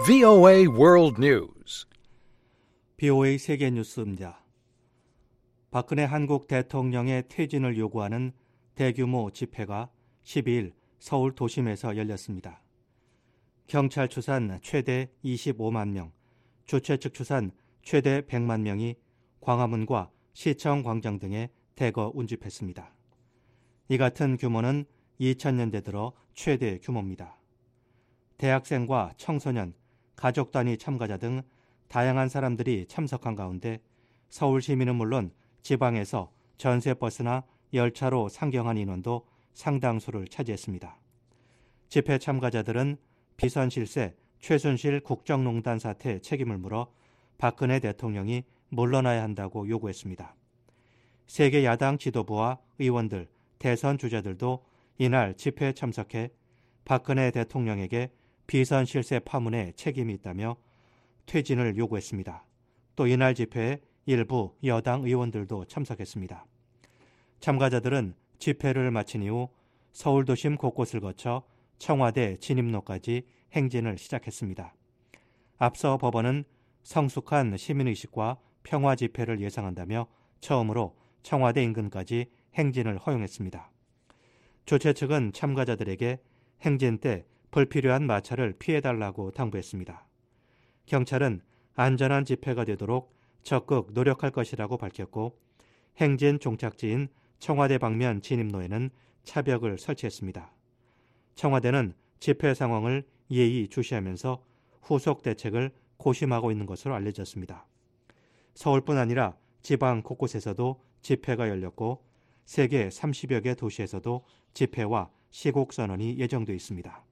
VOA World News. BOA 세계뉴스입니다. 박근혜 한국 대통령의 퇴진을 요구하는 대규모 집회가 12일 서울 도심에서 열렸습니다. 경찰 추산 최대 25만 명, 주최 측 추산 최대 100만 명이 광화문과 시청 광장 등에 대거 운집했습니다. 이 같은 규모는 2000년대 들어 최대 규모입니다. 대학생과 청소년, 가족 단위 참가자 등 다양한 사람들이 참석한 가운데 서울 시민은 물론 지방에서 전세버스나 열차로 상경한 인원도 상당수를 차지했습니다. 집회 참가자들은 비선실세 최순실 국정농단 사태 책임을 물어 박근혜 대통령이 물러나야 한다고 요구했습니다. 세계 야당 지도부와 의원들, 대선 주자들도 이날 집회에 참석해 박근혜 대통령에게 비선실세 파문에 책임이 있다며 퇴진을 요구했습니다. 또 이날 집회에 일부 여당 의원들도 참석했습니다. 참가자들은 집회를 마친 이후 서울 도심 곳곳을 거쳐 청와대 진입로까지 행진을 시작했습니다. 앞서 법원은 성숙한 시민의식과 평화 집회를 예상한다며 처음으로 청와대 인근까지 행진을 허용했습니다. 주최 측은 참가자들에게 행진 때 불필요한 마찰을 피해달라고 당부했습니다. 경찰은 안전한 집회가 되도록 적극 노력할 것이라고 밝혔고 행진 종착지인 청와대 방면 진입로에는 차벽을 설치했습니다. 청와대는 집회 상황을 예의 주시하면서 후속 대책을 고심하고 있는 것으로 알려졌습니다. 서울뿐 아니라 지방 곳곳에서도 집회가 열렸고 세계 30여 개 도시에서도 집회와 시국 선언이 예정돼 있습니다.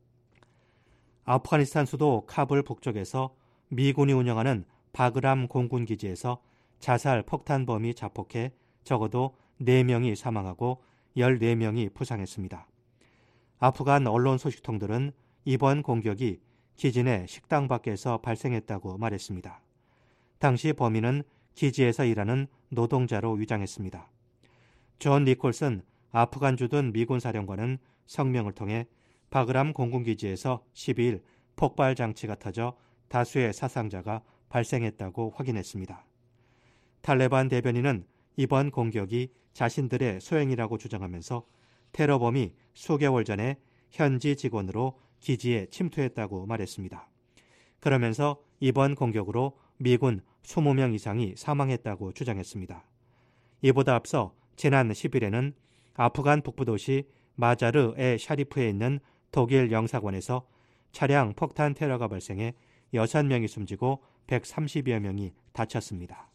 아프가니스탄 수도 카불 북쪽에서 미군이 운영하는 바그람 공군기지에서 자살 폭탄범이 자폭해 적어도 4명이 사망하고 14명이 부상했습니다. 아프간 언론 소식통들은 이번 공격이 기지 내 식당 밖에서 발생했다고 말했습니다. 당시 범인은 기지에서 일하는 노동자로 위장했습니다. 존 니콜슨 아프간 주둔 미군 사령관은 성명을 통해 바그람 공군기지에서 12일 폭발 장치가 터져 다수의 사상자가 발생했다고 확인했습니다. 탈레반 대변인은 이번 공격이 자신들의 소행이라고 주장하면서 테러범이 수개월 전에 현지 직원으로 기지에 침투했다고 말했습니다. 그러면서 이번 공격으로 미군 20명 이상이 사망했다고 주장했습니다. 이보다 앞서 지난 10일에는 아프간 북부 도시 마자르-에 샤리프에 있는 독일 영사관에서 차량 폭탄 테러가 발생해 6명이 숨지고 130여 명이 다쳤습니다.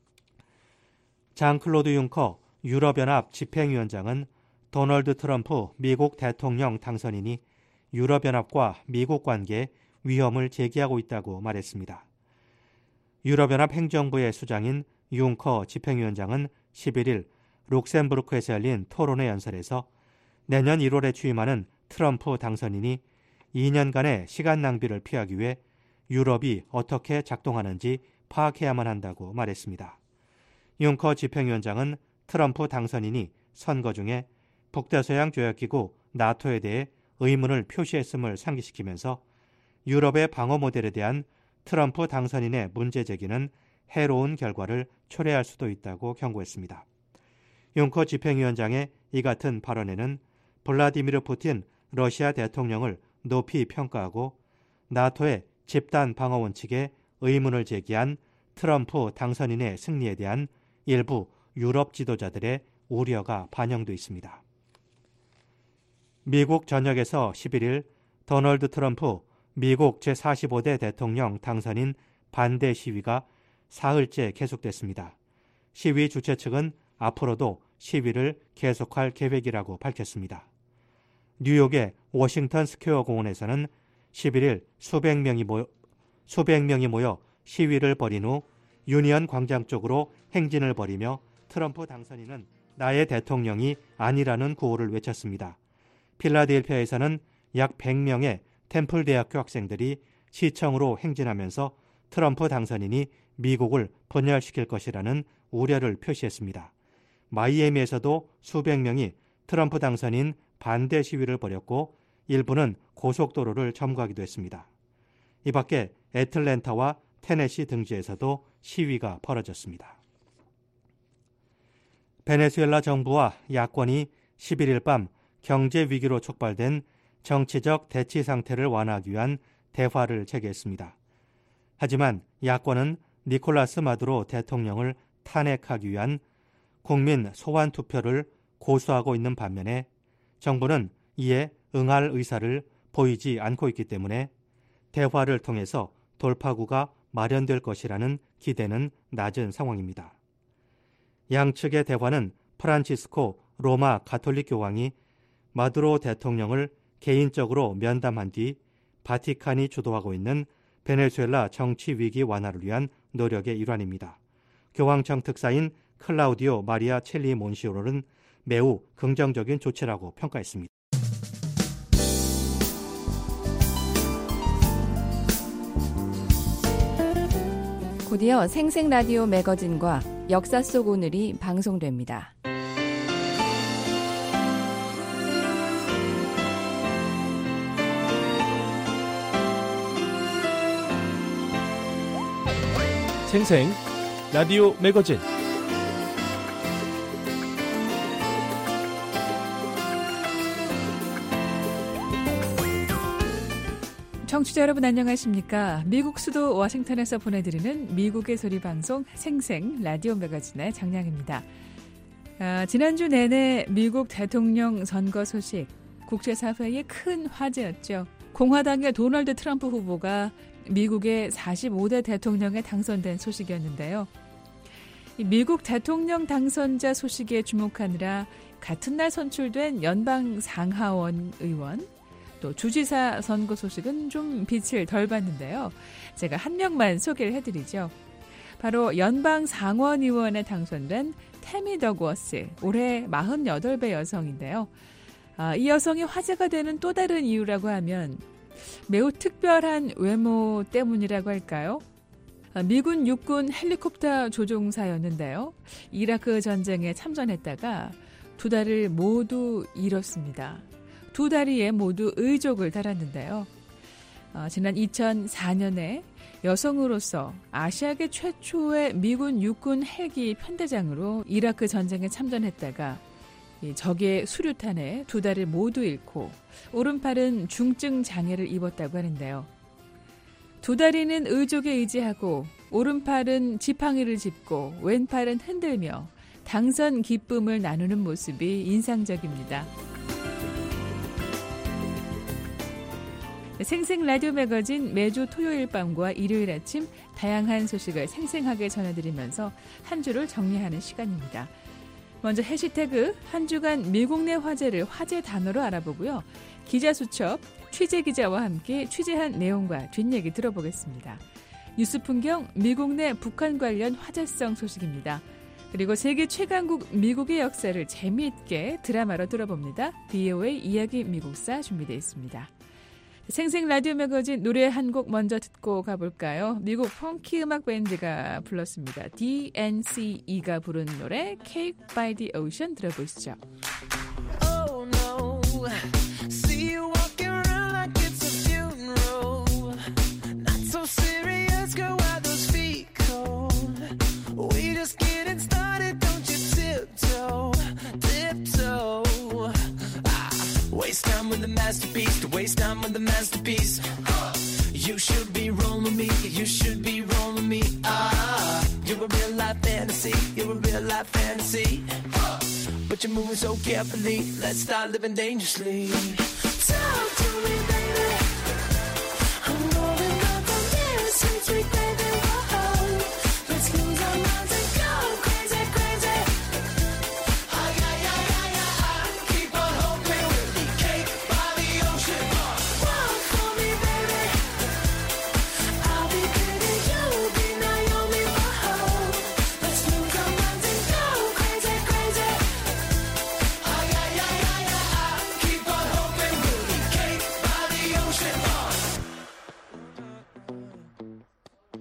장클로드 융커 유럽연합 집행위원장은 도널드 트럼프 미국 대통령 당선인이 유럽연합과 미국 관계에 위험을 제기하고 있다고 말했습니다. 유럽연합 행정부의 수장인 융커 집행위원장은 11일 룩셈부르크에서 열린 토론회 연설에서 내년 1월에 취임하는 트럼프 당선인이 2년간의 시간 낭비를 피하기 위해 유럽이 어떻게 작동하는지 파악해야만 한다고 말했습니다. 융커 집행위원장은 트럼프 당선인이 선거 중에 북대서양 조약기구 나토에 대해 의문을 표시했음을 상기시키면서 유럽의 방어 모델에 대한 트럼프 당선인의 문제 제기는 해로운 결과를 초래할 수도 있다고 경고했습니다. 융커 집행위원장의 이 같은 발언에는 블라디미르 푸틴 러시아 대통령을 높이 평가하고 나토의 집단 방어 원칙에 의문을 제기한 트럼프 당선인의 승리에 대한 일부 유럽 지도자들의 우려가 반영돼 있습니다. 미국 전역에서 11일 도널드 트럼프 미국 제45대 대통령 당선인 반대 시위가 사흘째 계속됐습니다. 시위 주최 측은 앞으로도 시위를 계속할 계획이라고 밝혔습니다. 뉴욕의 워싱턴 스퀘어 공원에서는 11일 수백 명이 모여 시위를 벌인 후 유니언 광장 쪽으로 행진을 벌이며 트럼프 당선인은 나의 대통령이 아니라는 구호를 외쳤습니다. 필라델피아에서는 약 100명의 템플 대학교 학생들이 시청으로 행진하면서 트럼프 당선인이 미국을 분열시킬 것이라는 우려를 표시했습니다. 마이애미에서도 수백 명이 트럼프 당선인 반대 시위를 벌였고 일부는 고속도로를 점거하기도 했습니다. 이 밖에 애틀랜타와 테네시 등지에서도 시위가 벌어졌습니다. 베네수엘라 정부와 야권이 11일 밤 경제 위기로 촉발된 정치적 대치 상태를 완화하기 위한 대화를 재개했습니다. 하지만 야권은 니콜라스 마두로 대통령을 탄핵하기 위한 국민 소환 투표를 고수하고 있는 반면에 정부는 이에 응할 의사를 보이지 않고 있기 때문에 대화를 통해서 돌파구가 마련될 것이라는 기대는 낮은 상황입니다. 양측의 대화는 프란치스코 로마 가톨릭 교황이 마두로 대통령을 개인적으로 면담한 뒤 바티칸이 주도하고 있는 베네수엘라 정치 위기 완화를 위한 노력의 일환입니다. 교황청 특사인 클라우디오 마리아 첼리 몬시오로는 매우 긍정적인 조치라고 평가했습니다. 곧이어 생생라디오 매거진과 역사 속 오늘이 방송됩니다. 생생 라디오 매거진 청취자 여러분 안녕하십니까? 미국 수도 워싱턴에서 보내드리는 미국의 소리 방송 생생 라디오 매거진의 장량입니다. 지난주 내내 미국 대통령 선거 소식, 국제사회의 큰 화제였죠. 공화당의 도널드 트럼프 후보가 미국의 45대 대통령에 당선된 소식이었는데요. 미국 대통령 당선자 소식에 주목하느라 같은 날 선출된 연방 상하원 의원, 또 주지사 선거 소식은 좀 빛을 덜 봤는데요. 제가 한 명만 소개를 해드리죠. 바로 연방 상원 의원에 당선된 태미 더그워스, 올해 48배 여성인데요. 이 여성이 화제가 되는 또 다른 이유라고 하면 매우 특별한 외모 때문이라고 할까요? 미군 육군 헬리콥터 조종사였는데요. 이라크 전쟁에 참전했다가 두 다리를 모두 잃었습니다. 두 다리에 모두 의족을 달았는데요. 지난 2004년에 여성으로서 아시아계 최초의 미군 육군 헬기 편대장으로 이라크 전쟁에 참전했다가 적의 수류탄에 두 다리를 모두 잃고 오른팔은 중증 장애를 입었다고 하는데요. 두 다리는 의족에 의지하고 오른팔은 지팡이를 짚고 왼팔은 흔들며 당선 기쁨을 나누는 모습이 인상적입니다. 생생 라디오 매거진 매주 토요일 밤과 일요일 아침 다양한 소식을 생생하게 전해드리면서 한 주를 정리하는 시간입니다. 먼저 해시태그 한 주간 미국 내 화제를 화제 단어로 알아보고요. 기자수첩 취재기자와 함께 취재한 내용과 뒷얘기 들어보겠습니다. 뉴스 풍경 미국 내 북한 관련 화제성 소식입니다. 그리고 세계 최강국 미국의 역사를 재미있게 드라마로 들어봅니다. VOA 이야기 미국사 준비되어 있습니다. 생생 라디오 매거진 노래 한 곡 먼저 듣고 가볼까요? 미국 펑키 음악 밴드가 불렀습니다. DNCE가 부른 노래 Cake by the Ocean 들어보시죠. Oh no, see you walking around like it's a funeral. Not so serious, girl, why those feet cold? We just getting started, don't you tiptoe, tiptoe. Waste time with the masterpiece, to waste time with the masterpiece. You should be rolling me, you should be rolling me. You're a real life fantasy, you're a real life fantasy. But you're moving so carefully, let's start living dangerously. Talk to me, baby. I'm rolling up on this sweet, sweet baby. Whoa. Let's lose our minds and go crazy, crazy. Keep on hoping we'll be cake by the ocean. Walk for me, baby. I'll be Katie, you'll be Naomi. Whoa. Let's lose our minds and go crazy, crazy. Keep on hoping we'll be cake by the ocean.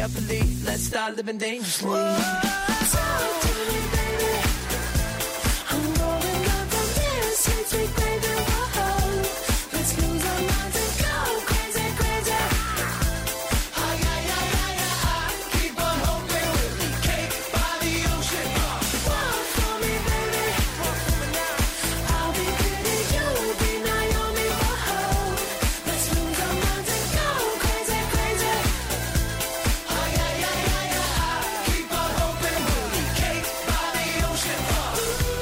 I believe. Let's start living dangerously. Talk to me, baby. I'm rolling up from here, sweet, sweet baby. Whoa. Let's lose our minds and go crazy, crazy. Ay, ay, ay, ay, ay. Keep on hoping we'll be cake by the ocean. Walk for me, baby. Walk for me now. I'll be pretty, you'll be Naomi. Whoa. Let's lose our minds and go crazy, crazy. Ay, ay, ay, ay, ay. Keep on hoping we'll be cake by the ocean. Ay,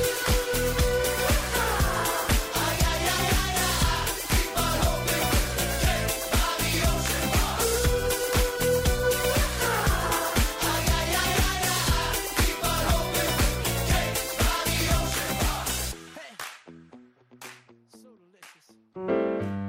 ay, ay, ay, ay. Keep on hoping we'll be cake by the ocean. Ay, ay, ay, ay, ay. Keep on hoping we'll be cake by the ocean. Hey. So delicious.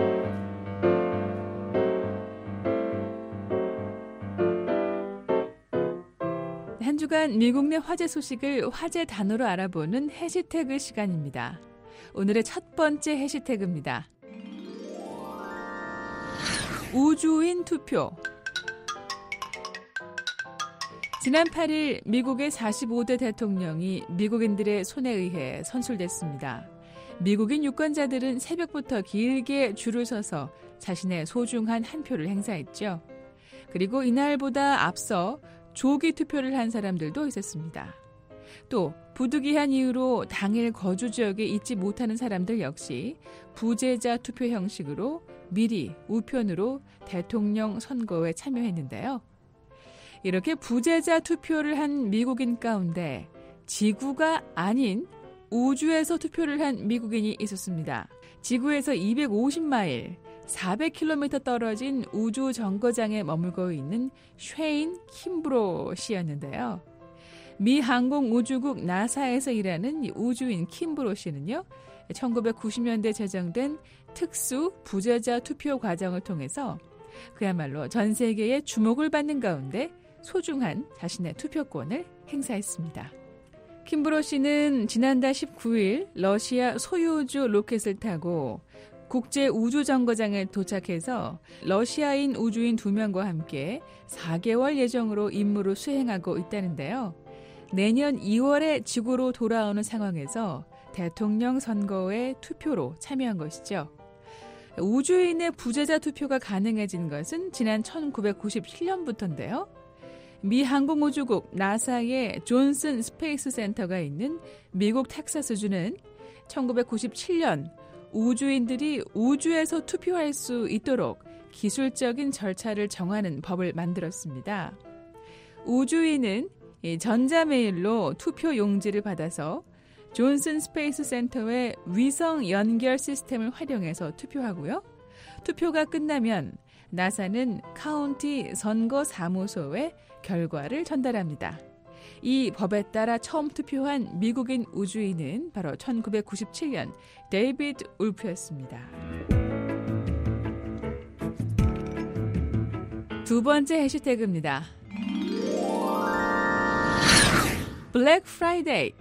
한 주간 미국 내 화제 소식을 화제 단어로 알아보는 해시태그 시간입니다. 오늘의 첫 번째 해시태그입니다. 우주인 투표. 지난 8일 미국의 45대 대통령이 미국인들의 손에 의해 선출됐습니다. 미국인 유권자들은 새벽부터 길게 줄을 서서 자신의 소중한 한 표를 행사했죠. 그리고 이날보다 앞서 조기 투표를 한 사람들도 있었습니다. 또 부득이한 이유로 당일 거주 지역에 있지 못하는 사람들 역시 부재자 투표 형식으로 미리 우편으로 대통령 선거에 참여했는데요. 이렇게 부재자 투표를 한 미국인 가운데 지구가 아닌 우주에서 투표를 한 미국인이 있었습니다. 지구에서 250마일, 400km 떨어진 우주 정거장에 머물고 있는 쉐인 킴브로 씨였는데요. 미 항공우주국 나사에서 일하는 우주인 킴브로 씨는요, 1990년대 제정된 특수 부재자 투표 과정을 통해서 그야말로 전 세계의 주목을 받는 가운데 소중한 자신의 투표권을 행사했습니다. 킴브로 씨는 지난달 19일 러시아 소유주 로켓을 타고 국제우주정거장에 도착해서 러시아인 우주인 2명과 함께 4개월 예정으로 임무를 수행하고 있다는데요. 내년 2월에 지구로 돌아오는 상황에서 대통령 선거에 투표로 참여한 것이죠. 우주인의 부재자 투표가 가능해진 것은 지난 1997년부터인데요. 미 항공우주국 나사의 존슨 스페이스 센터가 있는 미국 텍사스주는 1997년 우주인들이 우주에서 투표할 수 있도록 기술적인 절차를 정하는 법을 만들었습니다. 우주인은 전자메일로 투표 용지를 받아서 존슨 스페이스 센터의 위성 연결 시스템을 활용해서 투표하고요. 투표가 끝나면 나사는 카운티 선거사무소에 결과를 전달합니다. 이 법에 따라 처음 투표한 미국인 우주인은 바로 1997년 데이비드 울프였습니다. 두 번째 해시태그입니다. 블랙 프라이데이.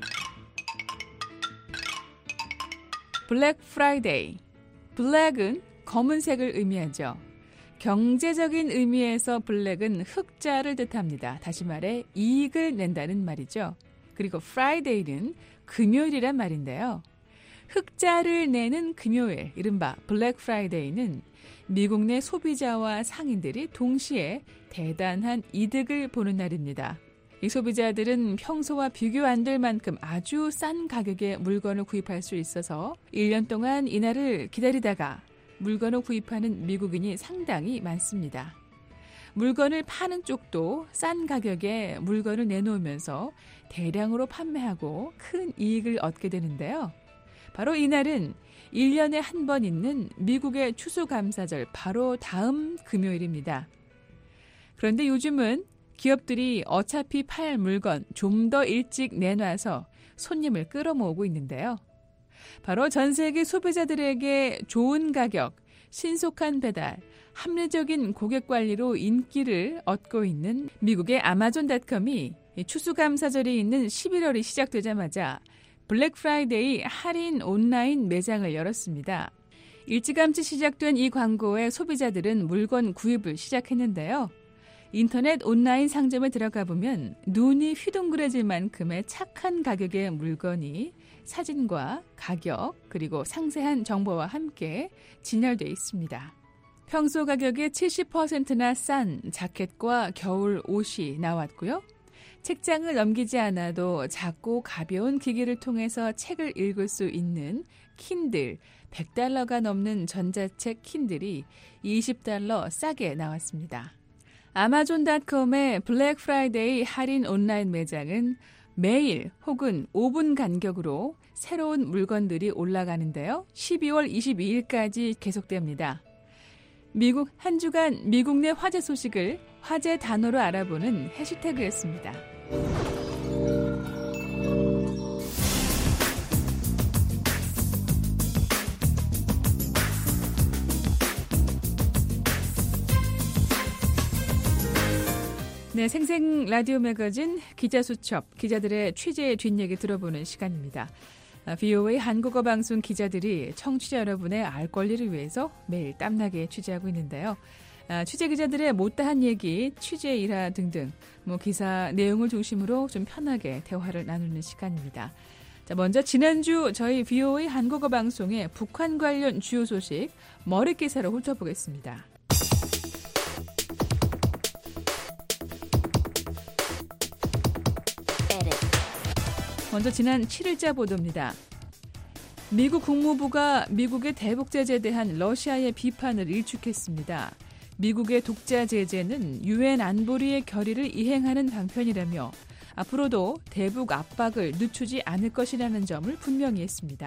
블랙 프라이데이. 블랙은 검은색을 의미하죠. 경제적인 의미에서 블랙은 흑자를 뜻합니다. 다시 말해 이익을 낸다는 말이죠. 그리고 프라이데이는 금요일이란 말인데요. 흑자를 내는 금요일, 이른바 블랙 프라이데이는 미국 내 소비자와 상인들이 동시에 대단한 이득을 보는 날입니다. 이 소비자들은 평소와 비교 안 될 만큼 아주 싼 가격에 물건을 구입할 수 있어서 1년 동안 이날을 기다리다가 물건을 구입하는 미국인이 상당히 많습니다. 물건을 파는 쪽도 싼 가격에 물건을 내놓으면서 대량으로 판매하고 큰 이익을 얻게 되는데요. 바로 이날은 1년에 한 번 있는 미국의 추수감사절 바로 다음 금요일입니다. 그런데 요즘은 기업들이 어차피 팔 물건 좀 더 일찍 내놔서 손님을 끌어모으고 있는데요. 바로 전 세계 소비자들에게 좋은 가격, 신속한 배달, 합리적인 고객 관리로 인기를 얻고 있는 미국의 아마존닷컴이 추수감사절이 있는 11월이 시작되자마자 블랙 프라이데이 할인 온라인 매장을 열었습니다. 일찌감치 시작된 이 광고에 소비자들은 물건 구입을 시작했는데요. 인터넷 온라인 상점에 들어가 보면 눈이 휘둥그레질 만큼의 착한 가격의 물건이 사진과 가격 그리고 상세한 정보와 함께 진열되어 있습니다. 평소 가격의 70%나 싼 자켓과 겨울 옷이 나왔고요. 책장을 넘기지 않아도 작고 가벼운 기기를 통해서 책을 읽을 수 있는 킨들, $100가 넘는 전자책 킨들이 $20 싸게 나왔습니다. 아마존.com의 블랙 프라이데이 할인 온라인 매장은 매일 혹은 5분 간격으로 새로운 물건들이 올라가는데요. 12월 22일까지 계속됩니다. 미국 한 주간 미국 내 화제 소식을 화제 단어로 알아보는 해시태그였습니다. 네, 생생 라디오 매거진 기자수첩, 기자들의 취재 뒷얘기 들어보는 시간입니다. VOA 한국어 방송 기자들이 청취자 여러분의 알 권리를 위해서 매일 땀나게 취재하고 있는데요. 취재 기자들의 못다한 얘기, 취재 일화 등등 기사 내용을 중심으로 좀 편하게 대화를 나누는 시간입니다. 자, 먼저 지난주 저희 VOA 한국어 방송의 북한 관련 주요 소식 머릿기사로 훑어보겠습니다. 먼저 지난 7일자 보도입니다. 미국 국무부가 미국의 대북 제재에 대한 러시아의 비판을 일축했습니다. 미국의 독자 제재는 유엔 안보리의 결의를 이행하는 방편이라며 앞으로도 대북 압박을 늦추지 않을 것이라는 점을 분명히 했습니다.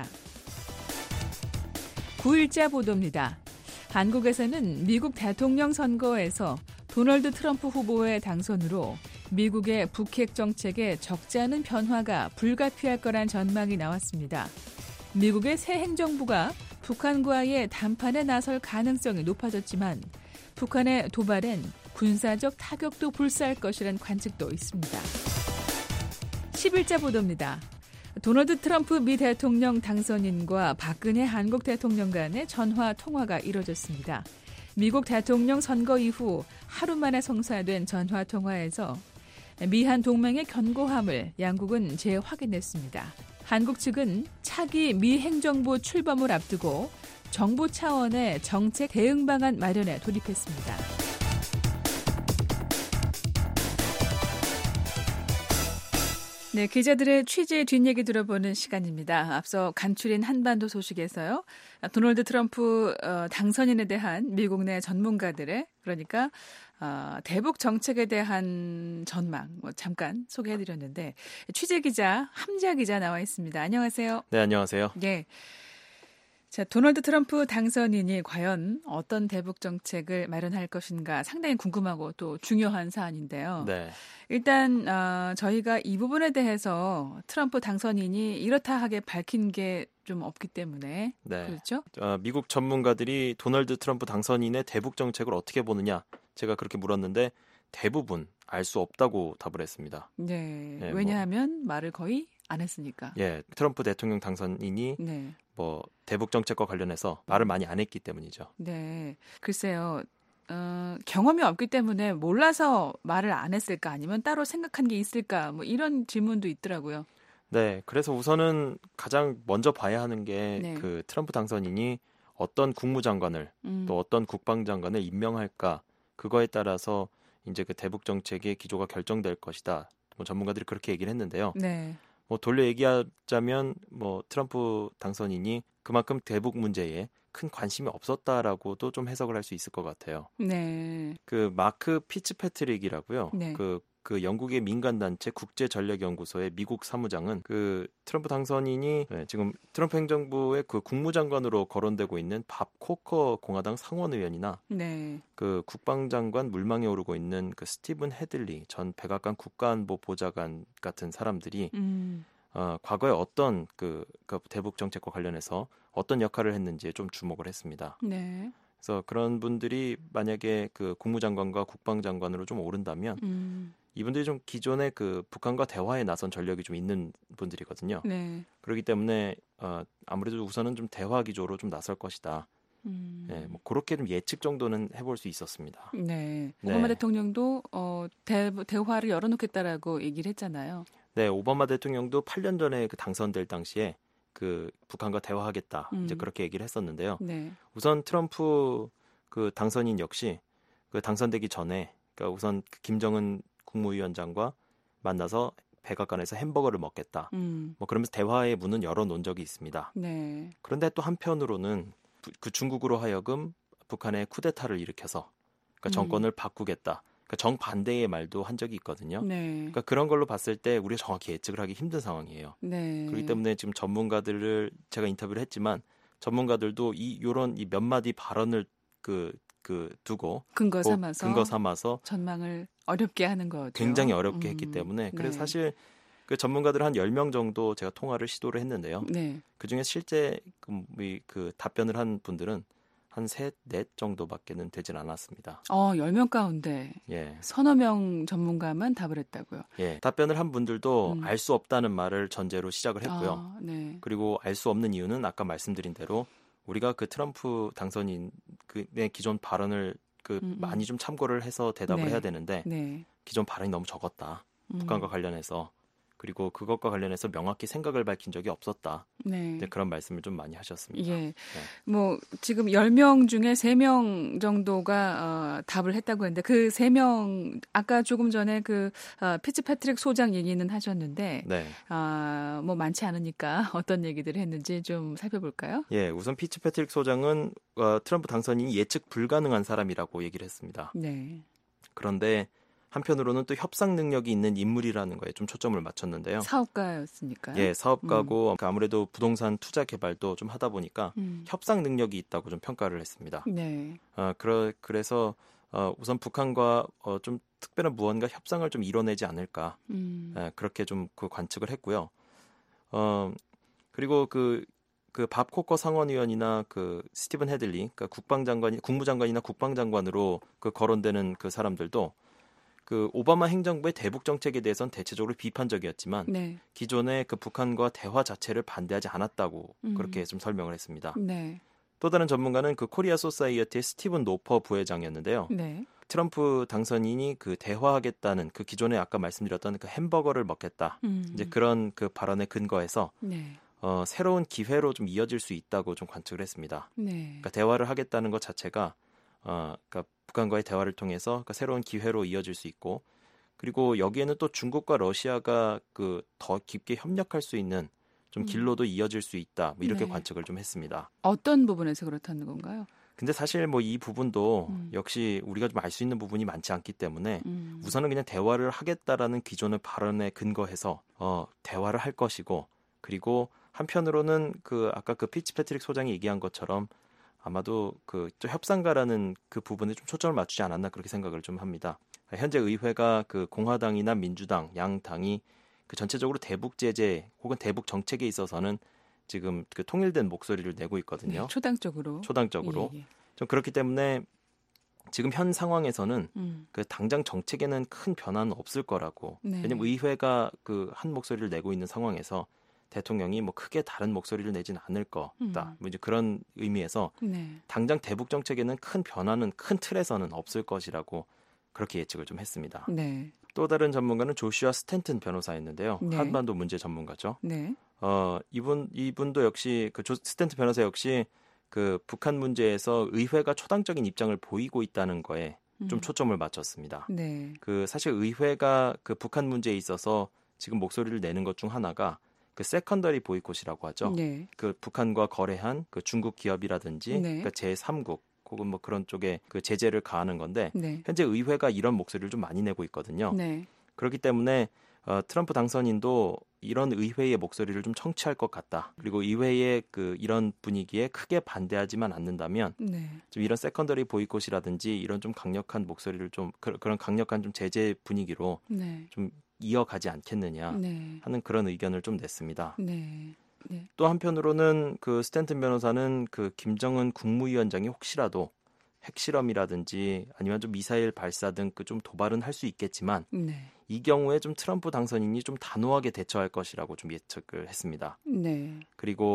9일자 보도입니다. 한국에서는 미국 대통령 선거에서 도널드 트럼프 후보의 당선으로 미국의 북핵 정책에 적지 않은 변화가 불가피할 거란 전망이 나왔습니다. 미국의 새 행정부가 북한과의談판에 나설 가능성이 높아졌지만 북한의 도발엔 군사적 타격도 불사할 것이란 관측도 있습니다. 10일자 보도입니다. 도널드 트럼프 미 대통령 당선인과 박근혜 한국 대통령 간의 전화 통화가 이뤄졌습니다. 미국 대통령 선거 이후 하루 만에 성사된 전화 통화에서 미한 동맹의 견고함을 양국은 재확인했습니다. 한국 측은 차기 미 행정부 출범을 앞두고 정부 차원의 정책 대응 방안 마련에 돌입했습니다. 네, 기자들의 취재 뒷얘기 들어보는 시간입니다. 앞서 간추린 한반도 소식에서요. 도널드 트럼프 당선인에 대한 미국 내 전문가들의 그러니까 대북 정책에 대한 전망 잠깐 소개해드렸는데 취재 기자 함지아 기자 나와 있습니다. 안녕하세요. 네, 안녕하세요. 네. 자, 도널드 트럼프 당선인이 과연 어떤 대북 정책을 마련할 것인가 상당히 궁금하고 또 중요한 사안인데요. 네. 일단 저희가 이 부분에 대해서 트럼프 당선인이 이렇다 하게 밝힌 게 좀 없기 때문에 네. 그렇죠? 미국 전문가들이 도널드 트럼프 당선인의 대북 정책을 어떻게 보느냐 제가 그렇게 물었는데 대부분 알 수 없다고 답을 했습니다. 네. 네, 왜냐하면 말을 거의 안 했으니까. 예, 트럼프 대통령 당선인이 네. 대북 정책과 관련해서 말을 많이 안 했기 때문이죠. 네. 글쎄요. 경험이 없기 때문에 몰라서 말을 안 했을까 아니면 따로 생각한 게 있을까 이런 질문도 있더라고요. 네, 그래서 우선은 가장 먼저 봐야 하는 게 네. 그 트럼프 당선인이 어떤 국무장관을 또 어떤 국방장관을 임명할까 그거에 따라서 이제 그 대북 정책의 기조가 결정될 것이다. 전문가들이 그렇게 얘기를 했는데요. 네. 돌려 얘기하자면 트럼프 당선인이 그만큼 대북 문제에 큰 관심이 없었다라고도 좀 해석을 할 수 있을 것 같아요. 네. 그 마크 피츠패트릭이라고요. 네. 그 영국의 민간단체 국제전략연구소의 미국 사무장은 그 트럼프 당선인이 지금 트럼프 행정부의 그 국무장관으로 거론되고 있는 밥 코커 공화당 상원의원이나 네. 그 국방장관 물망에 오르고 있는 그 스티븐 헤들리 전 백악관 국가안보 보좌관 같은 사람들이 과거에 어떤 그 대북 정책과 관련해서 어떤 역할을 했는지에 좀 주목을 했습니다. 네. 그래서 그런 분들이 만약에 그 국무장관과 국방장관으로 좀 오른다면 이분들이 좀 기존의 그 북한과 대화에 나선 전력이 좀 있는 분들이거든요. 네. 그렇기 때문에 아무래도 우선은 좀 대화 기조로 좀 나설 것이다. 예, 뭐 그렇게 좀 예측 정도는 해볼 수 있었습니다. 네. 네. 오바마 대통령도 대화를 열어놓겠다라고 얘기를 했잖아요. 네, 오바마 대통령도 8년 전에 그 당선될 당시에 그 북한과 대화하겠다 이제 그렇게 얘기를 했었는데요. 네. 우선 트럼프 그 당선인 역시 그 당선되기 전에 그러니까 우선 그 김정은 국무위원장과 만나서 백악관에서 햄버거를 먹겠다. 뭐 그러면서 대화의 문은 열어놓은 적이 있습니다. 네. 그런데 또 한편으로는 그 중국으로 하여금 북한에 쿠데타를 일으켜서 그러니까 정권을 바꾸겠다. 그러니까 정반대의 말도 한 적이 있거든요. 네. 그러니까 그런 걸로 봤을 때 우리가 정확히 예측을 하기 힘든 상황이에요. 네. 그렇기 때문에 지금 전문가들을 제가 인터뷰를 했지만 전문가들도 요런 이 몇 마디 발언을 두고 근거 꼭 삼아서 전망을 어렵게 하는 거죠. 굉장히 어렵게 했기 때문에 그래서 네. 사실 그 전문가들 한 10명 정도 제가 통화를 시도를 했는데요. 네. 그중에 실제 그 답변을 한 분들은 한 3, 4 정도밖에는 되진 않았습니다. 10명 가운데 예. 서너 명 전문가만 답을 했다고요. 예. 답변을 한 분들도 알 수 없다는 말을 전제로 시작을 했고요. 네. 그리고 알 수 없는 이유는 아까 말씀드린 대로 우리가 그 트럼프 당선인 그의 기존 발언을 많이 좀 참고를 해서 대답을 네. 해야 되는데 네. 기존 발언이 너무 적었다. 북한과 관련해서 그리고 그것과 관련해서 명확히 생각을 밝힌 적이 없었다. 네. 이제 그런 말씀을 좀 많이 하셨습니다. 예. 네. 뭐 지금 10명 중에 3명 정도가 답을 했다고 했는데 그 3명 아까 조금 전에 피츠패트릭 소장 얘기는 하셨는데 네. 뭐 많지 않으니까 어떤 얘기들을 했는지 좀 살펴볼까요? 예, 우선 피츠패트릭 소장은 트럼프 당선인이 예측 불가능한 사람이라고 얘기를 했습니다. 네. 그런데 한편으로는 또 협상 능력이 있는 인물이라는 거에 좀 초점을 맞췄는데요. 사업가였으니까요. 예, 사업가고 아무래도 부동산 투자 개발도 좀 하다 보니까 협상 능력이 있다고 좀 평가를 했습니다. 네. 그래서 우선 북한과 좀 특별한 무언가 협상을 좀 이뤄내지 않을까 그렇게 좀 그 관측을 했고요. 그리고 그 밥 코커 상원의원이나 그 스티븐 헤들리, 그러니까 국무장관이나 국방장관으로 거론되는 그 사람들도 그 오바마 행정부의 대북 정책에 대해서는 대체적으로 비판적이었지만 네. 기존의 그 북한과 대화 자체를 반대하지 않았다고 그렇게 좀 설명을 했습니다. 네. 또 다른 전문가는 그 코리아 소사이어티의 스티븐 노퍼 부회장이었는데요. 네. 트럼프 당선인이 그 대화하겠다는 그 기존에 아까 말씀드렸던 그 햄버거를 먹겠다. 이제 그런 그 발언에 근거해서 네. 새로운 기회로 좀 이어질 수 있다고 좀 관측을 했습니다. 네. 그러니까 대화를 하겠다는 것 자체가 그러니까 북한과의 대화를 통해서 그러니까 새로운 기회로 이어질 수 있고 그리고 여기에는 또 중국과 러시아가 더 깊게 협력할 수 있는 좀 길로도 이어질 수 있다. 뭐 이렇게 네. 관측을 좀 했습니다. 어떤 부분에서 그렇다는 건가요? 근데 사실 뭐 이 부분도 역시 우리가 좀 알 수 있는 부분이 많지 않기 때문에 우선은 그냥 대화를 하겠다라는 기존의 발언에 근거해서 대화를 할 것이고 그리고 한편으로는 아까 피츠패트릭 소장이 얘기한 것처럼 아마도 좀 협상가라는 그 부분에 좀 초점을 맞추지 않았나 그렇게 생각을 좀 합니다. 현재 의회가 공화당이나 민주당 양 당이 전체적으로 대북 제재 혹은 대북 정책에 있어서는 지금 통일된 목소리를 내고 있거든요. 네, 초당적으로. 예. 예. 좀 그렇기 때문에 지금 현 상황에서는 당장 정책에는 큰 변화는 없을 거라고. 네. 왜냐면 의회가 한 목소리를 내고 있는 상황에서 대통령이 뭐 크게 다른 목소리를 내진 않을 거다. 뭐 이제 그런 의미에서 네. 당장 대북 정책에는 큰 변화는 큰 틀에서는 없을 것이라고 그렇게 예측을 좀 했습니다. 네. 또 다른 전문가는 조슈아 스탠튼 변호사였는데요. 네. 한반도 문제 전문가죠. 네. 이분도 역시 스탠튼 변호사 역시 북한 문제에서 의회가 초당적인 입장을 보이고 있다는 거에 좀 초점을 맞췄습니다. 네. 사실 의회가 북한 문제에 있어서 지금 목소리를 내는 것 중 하나가 세컨더리 보이콧이라고 하죠. 네. 북한과 거래한 중국 기업이라든지 네. 제3국 혹은 뭐 그런 쪽에 제재를 가하는 건데 네. 현재 의회가 이런 목소리를 좀 많이 내고 있거든요. 네. 그렇기 때문에 트럼프 당선인도 이런 의회의 목소리를 좀 청취할 것 같다. 그리고 의회의 이런 분위기에 크게 반대하지만 않는다면 네. 좀 이런 세컨더리 보이콧이라든지 이런 좀 강력한 목소리를 좀 그런 강력한 좀 제재 분위기로 네. 좀 이어가지 않겠느냐 네. 하는 그런 의견을 좀 냈습니다. 네. 네. 또 한편으로는 스탠튼 변호사는 김정은 국무위원장이 혹시라도 핵실험이라든지 아니면 좀 미사일 발사 등 좀 도발은 할 수 있겠지만 네. 이 경우에 좀 트럼프 당선인이 좀 단호하게 대처할 것이라고 좀 예측을 했습니다. 네. 그리고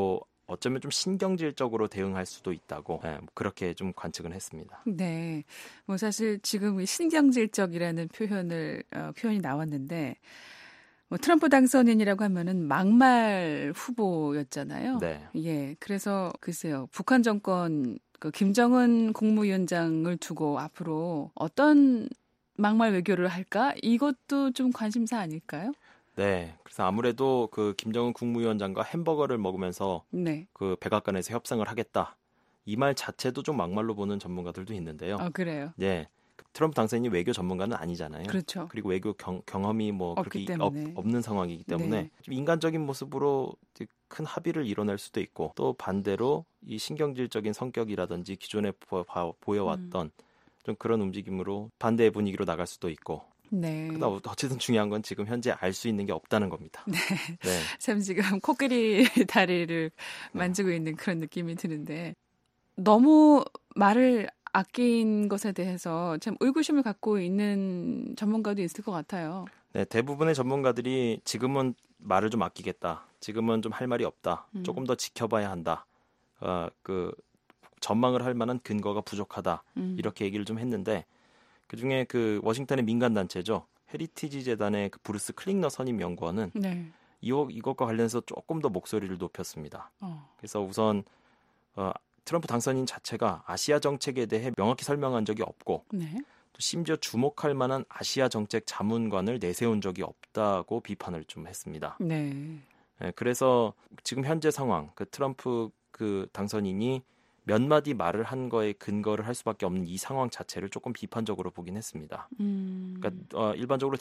어쩌면 좀 신경질적으로 대응할 수도 있다고 그렇게 좀 관측은 했습니다. 네, 뭐 사실 지금 신경질적이라는 표현이 나왔는데 뭐 트럼프 당선인이라고 하면은 막말 후보였잖아요. 네. 예, 그래서 글쎄요, 북한 정권 그 김정은 국무위원장을 두고 앞으로 어떤 막말 외교를 할까? 이것도 좀 관심사 아닐까요? 네, 그래서 아무래도 그 김정은 국무위원장과 햄버거를 먹으면서 네. 그 백악관에서 협상을 하겠다. 이 말 자체도 좀 막말로 보는 전문가들도 있는데요. 아, 그래요? 네, 트럼프 당선인이 외교 전문가는 아니잖아요. 그렇죠. 그리고 외교 경험이 뭐 없기 그렇게 때문에. 없는 상황이기 때문에 네. 좀 인간적인 모습으로 큰 합의를 이뤄낼 수도 있고 또 반대로 이 신경질적인 성격이라든지 기존에 보여왔던 좀 그런 움직임으로 반대의 분위기로 나갈 수도 있고 네. 그러나 어쨌든 중요한 건 지금 현재 알 수 있는 게 없다는 겁니다. 네. 네. 참 지금 코끼리 다리를 만지고 있는 그런 느낌이 드는데 너무 말을 아낀 것에 대해서 참 의구심을 갖고 있는 전문가도 있을 것 같아요. 네, 대부분의 전문가들이 지금은 말을 좀 아끼겠다. 지금은 좀 할 말이 없다. 조금 더 지켜봐야 한다. 그 전망을 할 만한 근거가 부족하다. 이렇게 얘기를 좀 했는데 그중에 그 워싱턴의 민간 단체죠. 헤리티지 재단의 그 브루스 클링너 선임 연구원은 네. 이것과 관련해서 조금 더 목소리를 높였습니다. 그래서 우선 트럼프 당선인 자체가 아시아 정책에 대해 명확히 설명한 적이 없고 네. 또 심지어 주목할 만한 아시아 정책 자문관을 내세운 적이 없다고 비판을 좀 했습니다. 네. 네, 그래서 지금 현재 상황, 그 트럼프 그 당선인이 몇 마디 말을 한 거에 근거를 할 수밖에 없는 이 상황 자체를 조금 비판적으로 보긴 했습니다. 그러니까 일반적으로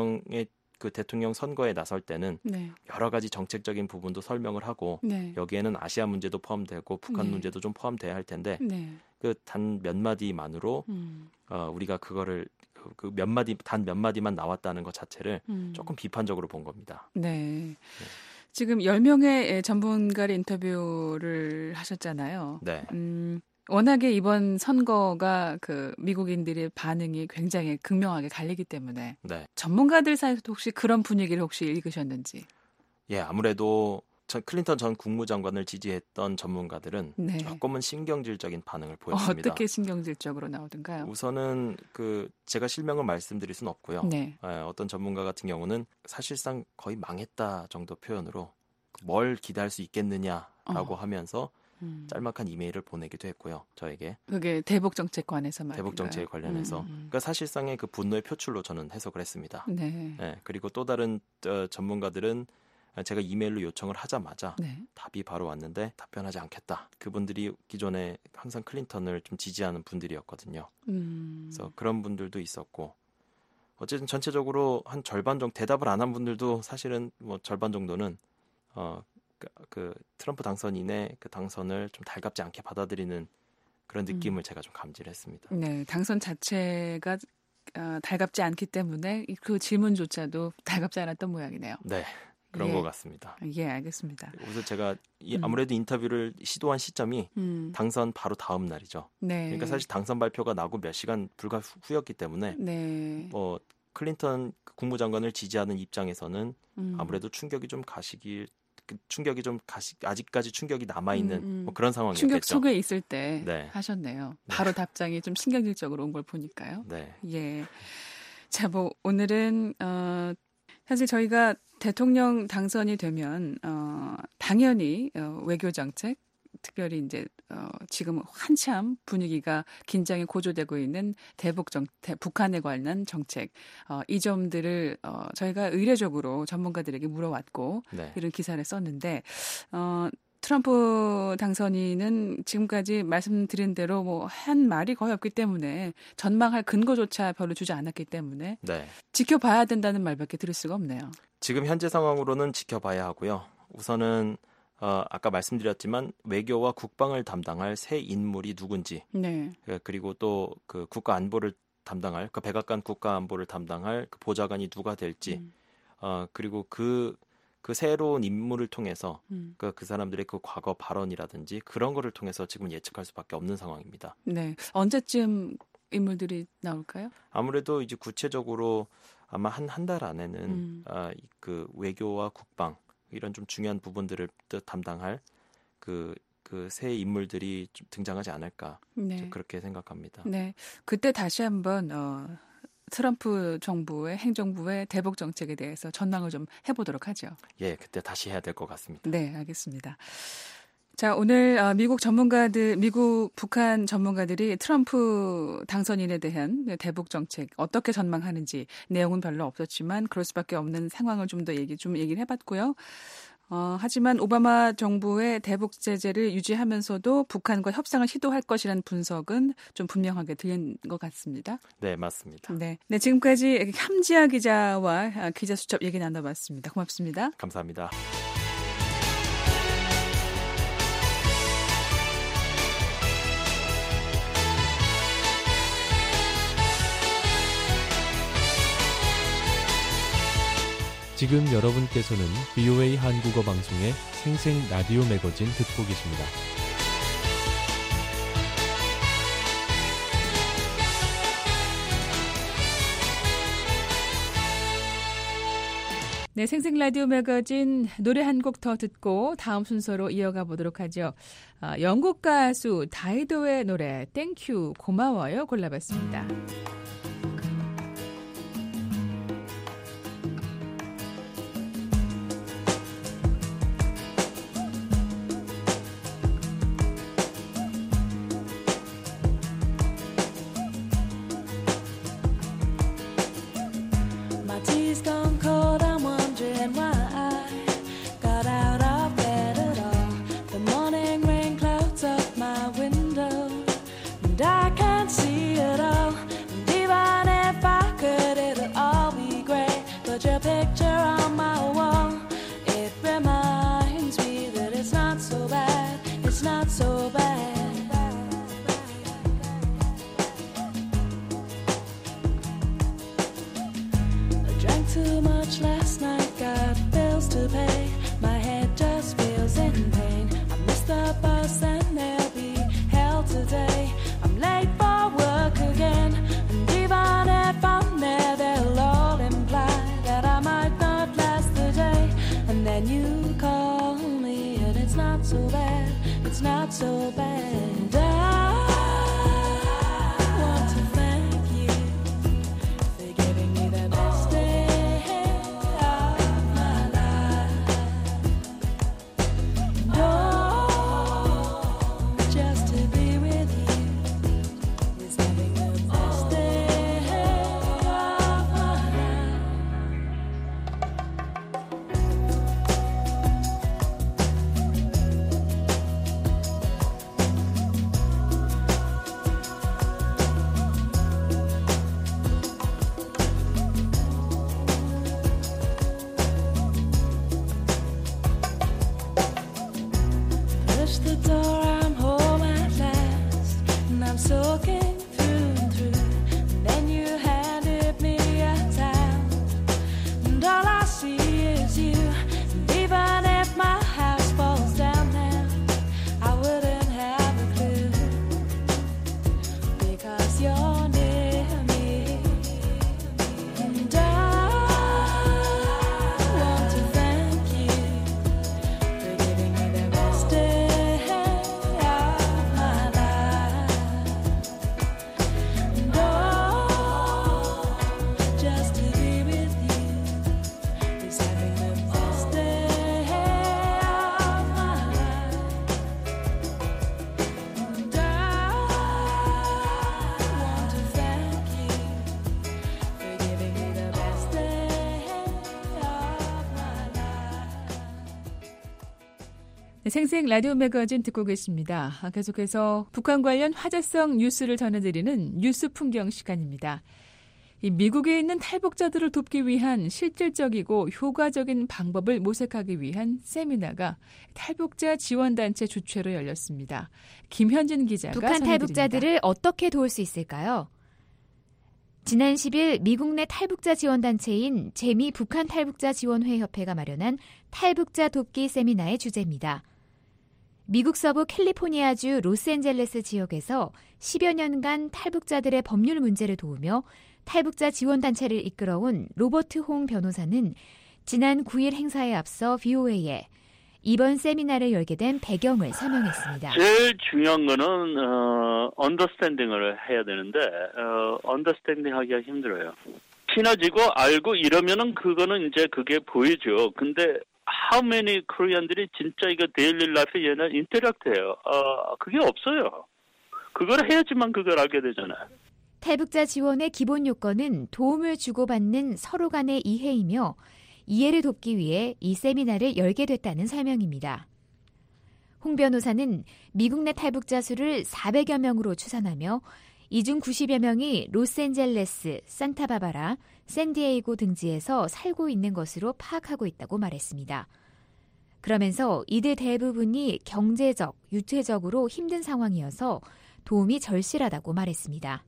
대통령 선거에 나설 때는 네. 여러 가지 정책적인 부분도 설명을 하고 네. 여기에는 아시아 문제도 포함되고 북한 네. 문제도 좀 포함돼야 할 텐데 네. 그 단 몇 마디만으로 우리가 그거를 단 몇 마디만 나왔다는 것 자체를 조금 비판적으로 본 겁니다. 네. 지금 10명의 전문가의 인터뷰를 하셨잖아요. 네. 워낙에 이번 선거가 그 미국인들의 반응이 굉장히 극명하게 갈리기 때문에 네. 전문가들 사이에서도 혹시 그런 분위기를 혹시 읽으셨는지? 예, 아무래도 클린턴 전 국무장관을 지지했던 전문가들은 네. 조금은 신경질적인 반응을 보였습니다. 어떻게 신경질적으로 나오던가요? 우선은 제가 실명을 말씀드릴 수는 없고요. 네. 어떤 전문가 같은 경우는 사실상 거의 망했다 정도 표현으로 뭘 기대할 수 있겠느냐라고 하면서 짤막한 이메일을 보내기도 했고요. 저에게. 그게 대북 정책관에서 말인가요? 대북 정책에 관련해서. 그러니까 사실상의 그 분노의 표출로 저는 해석을 했습니다. 네. 네, 그리고 또 다른 전문가들은 제가 이메일로 요청을 하자마자 네. 답이 바로 왔는데 답변하지 않겠다. 그분들이 기존에 항상 클린턴을 좀 지지하는 분들이었거든요. 그래서 그런 분들도 있었고 어쨌든 전체적으로 한 절반 정도 대답을 안 한 분들도 사실은 뭐 절반 정도는 그 트럼프 당선인의 그 당선을 좀 달갑지 않게 받아들이는 그런 느낌을 제가 좀 감지를 했습니다. 네, 당선 자체가 달갑지 않기 때문에 그 질문조차도 달갑지 않았던 모양이네요. 네. 그런 예. 것 같습니다. 예, 알겠습니다. 그래서 제가 아무래도 인터뷰를 시도한 시점이 당선 바로 다음 날이죠. 네. 그러니까 사실 당선 발표가 나고 몇 시간 불과 후였기 때문에 네. 뭐 클린턴 국무장관을 지지하는 입장에서는 아무래도 충격이 좀 아직까지 충격이 남아 있는 뭐 그런 상황이었겠죠. 충격 속에 있을 때 네. 하셨네요. 바로 답장이 좀 신경질적으로 온 걸 보니까요. 네. 예. 자, 뭐 오늘은 사실 저희가 대통령 당선이 되면 당연히 외교 정책, 특별히 이제 지금 한참 분위기가 긴장이 고조되고 있는 북한에 관한 정책 이 점들을 저희가 의례적으로 전문가들에게 물어왔고 네. 이런 기사를 썼는데 트럼프 당선인은 지금까지 말씀드린 대로 뭐 한 말이 거의 없기 때문에 전망할 근거조차 별로 주지 않았기 때문에 네. 지켜봐야 된다는 말밖에 들을 수가 없네요. 지금 현재 상황으로는 지켜봐야 하고요. 우선은 아까 말씀드렸지만 외교와 국방을 담당할 새 인물이 누군지, 네. 그리고 또 그 국가 안보를 담당할 그 백악관 국가 안보를 담당할 그 보좌관이 누가 될지, 그리고 그 새로운 인물을 통해서 그 사람들의 그 과거 발언이라든지 그런 거를 통해서 지금 예측할 수밖에 없는 상황입니다. 네. 언제쯤 인물들이 나올까요? 아무래도 이제 구체적으로 아마 한 달 안에는 그 외교와 국방 이런 좀 중요한 부분들을 담당할 그 새 인물들이 좀 등장하지 않을까 네. 그렇게 생각합니다. 네, 그때 다시 한번 트럼프 정부의 행정부의 대북 정책에 대해서 전망을 좀 해보도록 하죠. 예, 그때 다시 해야 될 것 같습니다. 네, 알겠습니다. 자, 오늘 미국 북한 전문가들이 트럼프 당선인에 대한 대북 정책 어떻게 전망하는지 내용은 별로 없었지만 그럴 수밖에 없는 상황을 좀 더 얘기를 해봤고요. 하지만 오바마 정부의 대북 제재를 유지하면서도 북한과 협상을 시도할 것이라는 분석은 좀 분명하게 들린 것 같습니다. 네, 맞습니다. 네, 지금까지 함지아 기자와 기자 수첩 얘기 나눠봤습니다. 고맙습니다. 감사합니다. 지금 여러분께서는 VOA 한국어 방송의 생생 라디오 매거진 듣고 계십니다. 네, 생생 라디오 매거진 노래 한 곡 더 듣고 다음 순서로 이어가 보도록 하죠. 영국 가수 다이도의 노래 땡큐 고마워요 골라봤습니다. Too much last night, got bills to pay. My head just feels in pain. I missed the bus and they'll be hell today. I'm late for work again, and even if I'm there, they'll all imply that I might not last the day. And then you call me, and it's not so bad, it's not so bad. 생생 라디오 매거진 듣고 계십니다. 계속해서 북한 관련 화제성 뉴스를 전해드리는 뉴스 풍경 시간입니다. 미국에 있는 탈북자들을 돕기 위한 실질적이고 효과적인 방법을 모색하기 위한 세미나가 탈북자 지원단체 주최로 열렸습니다. 김현진 기자가 북한 전해드립니다. 탈북자들을 어떻게 도울 수 있을까요? 지난 10일 미국 내 탈북자 지원단체인 재미 북한 탈북자 지원회 협회가 마련한 탈북자 돕기 세미나의 주제입니다. 미국 서부 캘리포니아주 로스앤젤레스 지역에서 10여 년간 탈북자들의 법률 문제를 도우며 탈북자 지원단체를 이끌어온 로버트 홍 변호사는 지난 9일 행사에 앞서 VOA에 이번 세미나를 열게 된 배경을 설명했습니다. 제일 중요한 거는 언더스탠딩을 해야 되는데 언더스탠딩 하기가 힘들어요. 친해지고 알고 이러면은 그거는 이제 그게 보이죠. 근데 how many 코리안들이 진짜 이거 데일리 라이프에 얘는 인터랙트해요. 그게 없어요. 그걸 해야지만 그걸 알게 되잖아요. 탈북자 지원의 기본 요건은 도움을 주고받는 서로 간의 이해이며 이해를 돕기 위해 이 세미나를 열게 됐다는 설명입니다. 홍 변호사는 미국 내 탈북자 수를 400여 명으로 추산하며 이 중 90여 명이 로스앤젤레스, 산타바바라, 샌디에이고 등지에서 살고 있는 것으로 파악하고 있다고 말했습니다. 그러면서 이들 대부분이 경제적, 유체적으로 힘든 상황이어서 도움이 절실하다고 말했습니다.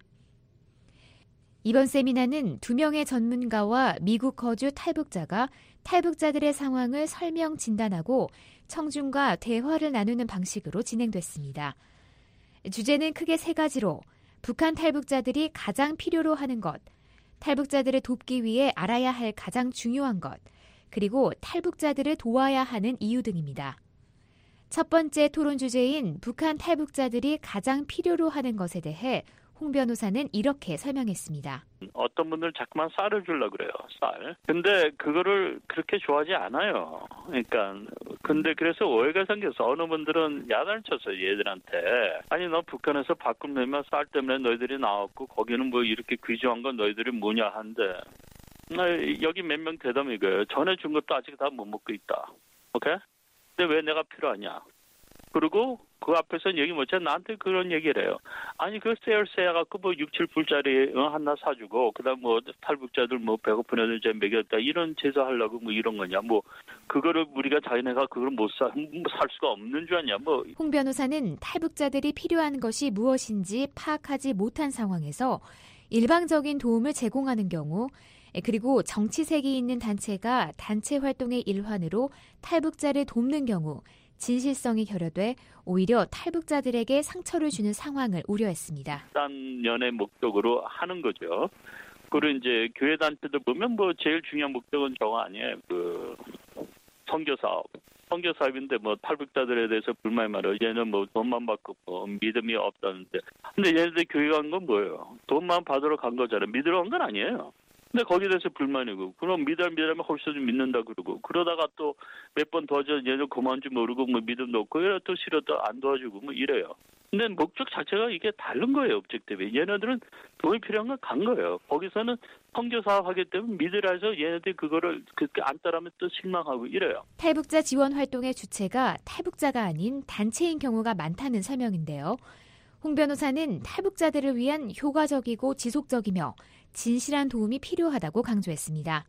이번 세미나는 2명의 전문가와 미국 거주 탈북자가 탈북자들의 상황을 설명 진단하고 청중과 대화를 나누는 방식으로 진행됐습니다. 주제는 크게 3가지로 북한 탈북자들이 가장 필요로 하는 것, 탈북자들을 돕기 위해 알아야 할 가장 중요한 것, 그리고 탈북자들을 도와야 하는 이유 등입니다. 첫 번째 토론 주제인 북한 탈북자들이 가장 필요로 하는 것에 대해 홍 변호사는 이렇게 설명했습니다. 어떤 분들 자꾸만 쌀을 주려고 그래요. 쌀. 근데 그거를 그렇게 좋아하지 않아요. 그러니까 근데 그래서 오해가 생겨서 어느 분들은 야단을 쳤어요. 얘들한테. 아니 너 북한에서 밖으로 내면 쌀 때문에 너희들이 나왔고 거기는 뭐 이렇게 귀중한 건 너희들이 뭐냐 한데 여기 몇 명 대담 이거예요. 전에 준 것도 아직 다 못 먹고 있다. 오케이? 근데 왜 내가 필요하냐? 그리고 그 앞에서 얘기 못해 나한테 그런 얘기를 해요. 아니 그 세일세야 갖고 뭐 6, 7불짜리 하나 사주고 그다음 뭐 탈북자들 뭐 배고픈 애들 이제 먹였다 이런 제사하려고 뭐 이런 거냐 뭐 그거를 우리가 자기네가 그걸 못 살 수가 없는 줄 아냐 뭐. 홍 변호사는 탈북자들이 필요한 것이 무엇인지 파악하지 못한 상황에서 일방적인 도움을 제공하는 경우 그리고 정치색이 있는 단체가 단체 활동의 일환으로 탈북자를 돕는 경우 진실성이 결여돼 오히려 탈북자들에게 상처를 주는 상황을 우려했습니다. 단연의 목적으로 하는 거죠. 그리고 이제 교회 단체들 보면 뭐 제일 중요한 목적은 저거 아니에요. 그 선교 사업. 선교 사업인데 뭐 탈북자들에 대해서 불만이 많아요. 얘는 뭐 돈만 받고 뭐 믿음이 없다는데. 근데 얘네들 교회 간 건 뭐예요? 돈만 받으러 간 거잖아요. 믿으러 간 건 아니에요. 근데 거기에 대해서 불만이고 그럼 믿으면 훨씬 좀 믿는다 그러고 그러다가 또 몇 번 도와줘 얘는 그만 줄 모르고 뭐 믿음도 없고 또 싫어도 안 도와주고 뭐 이래요. 근데 목적 자체가 이게 다른 거예요. objectiv이. 얘네들은 돈이 필요한 건 간 거예요. 거기서는 선교 사업 하기 때문에 믿으라 해서 얘네들이 그거를 그렇게 안 따르면 또 실망하고 이래요. 탈북자 지원 활동의 주체가 탈북자가 아닌 단체인 경우가 많다는 설명인데요. 홍 변호사는 탈북자들을 위한 효과적이고 지속적이며 진실한 도움이 필요하다고 강조했습니다.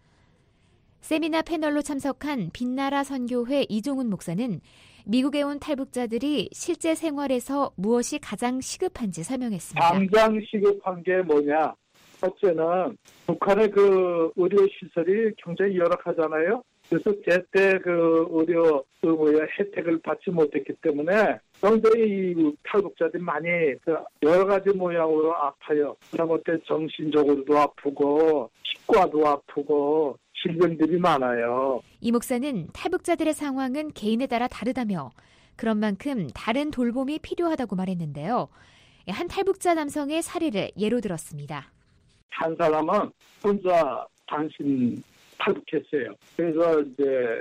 세미나 패널로 참석한 빛나라 선교회 이종훈 목사는 미국에 온 탈북자들이 실제 생활에서 무엇이 가장 시급한지 설명했습니다. 당장 시급한 게 뭐냐? 첫째는 북한의 그 의료시설이 굉장히 열악하잖아요. 그래서 제때 그 의료 혜택을 받지 못했기 때문에 굉장히 탈북자들이 많이 여러 가지 모양으로 아파요. 그다음에 정신적으로도 아프고 치과도 아프고 질병들이 많아요. 이 목사는 탈북자들의 상황은 개인에 따라 다르다며 그런 만큼 다른 돌봄이 필요하다고 말했는데요. 한 탈북자 남성의 사례를 예로 들었습니다. 한 사람은 혼자 단신 탈북했어요. 그래서 이제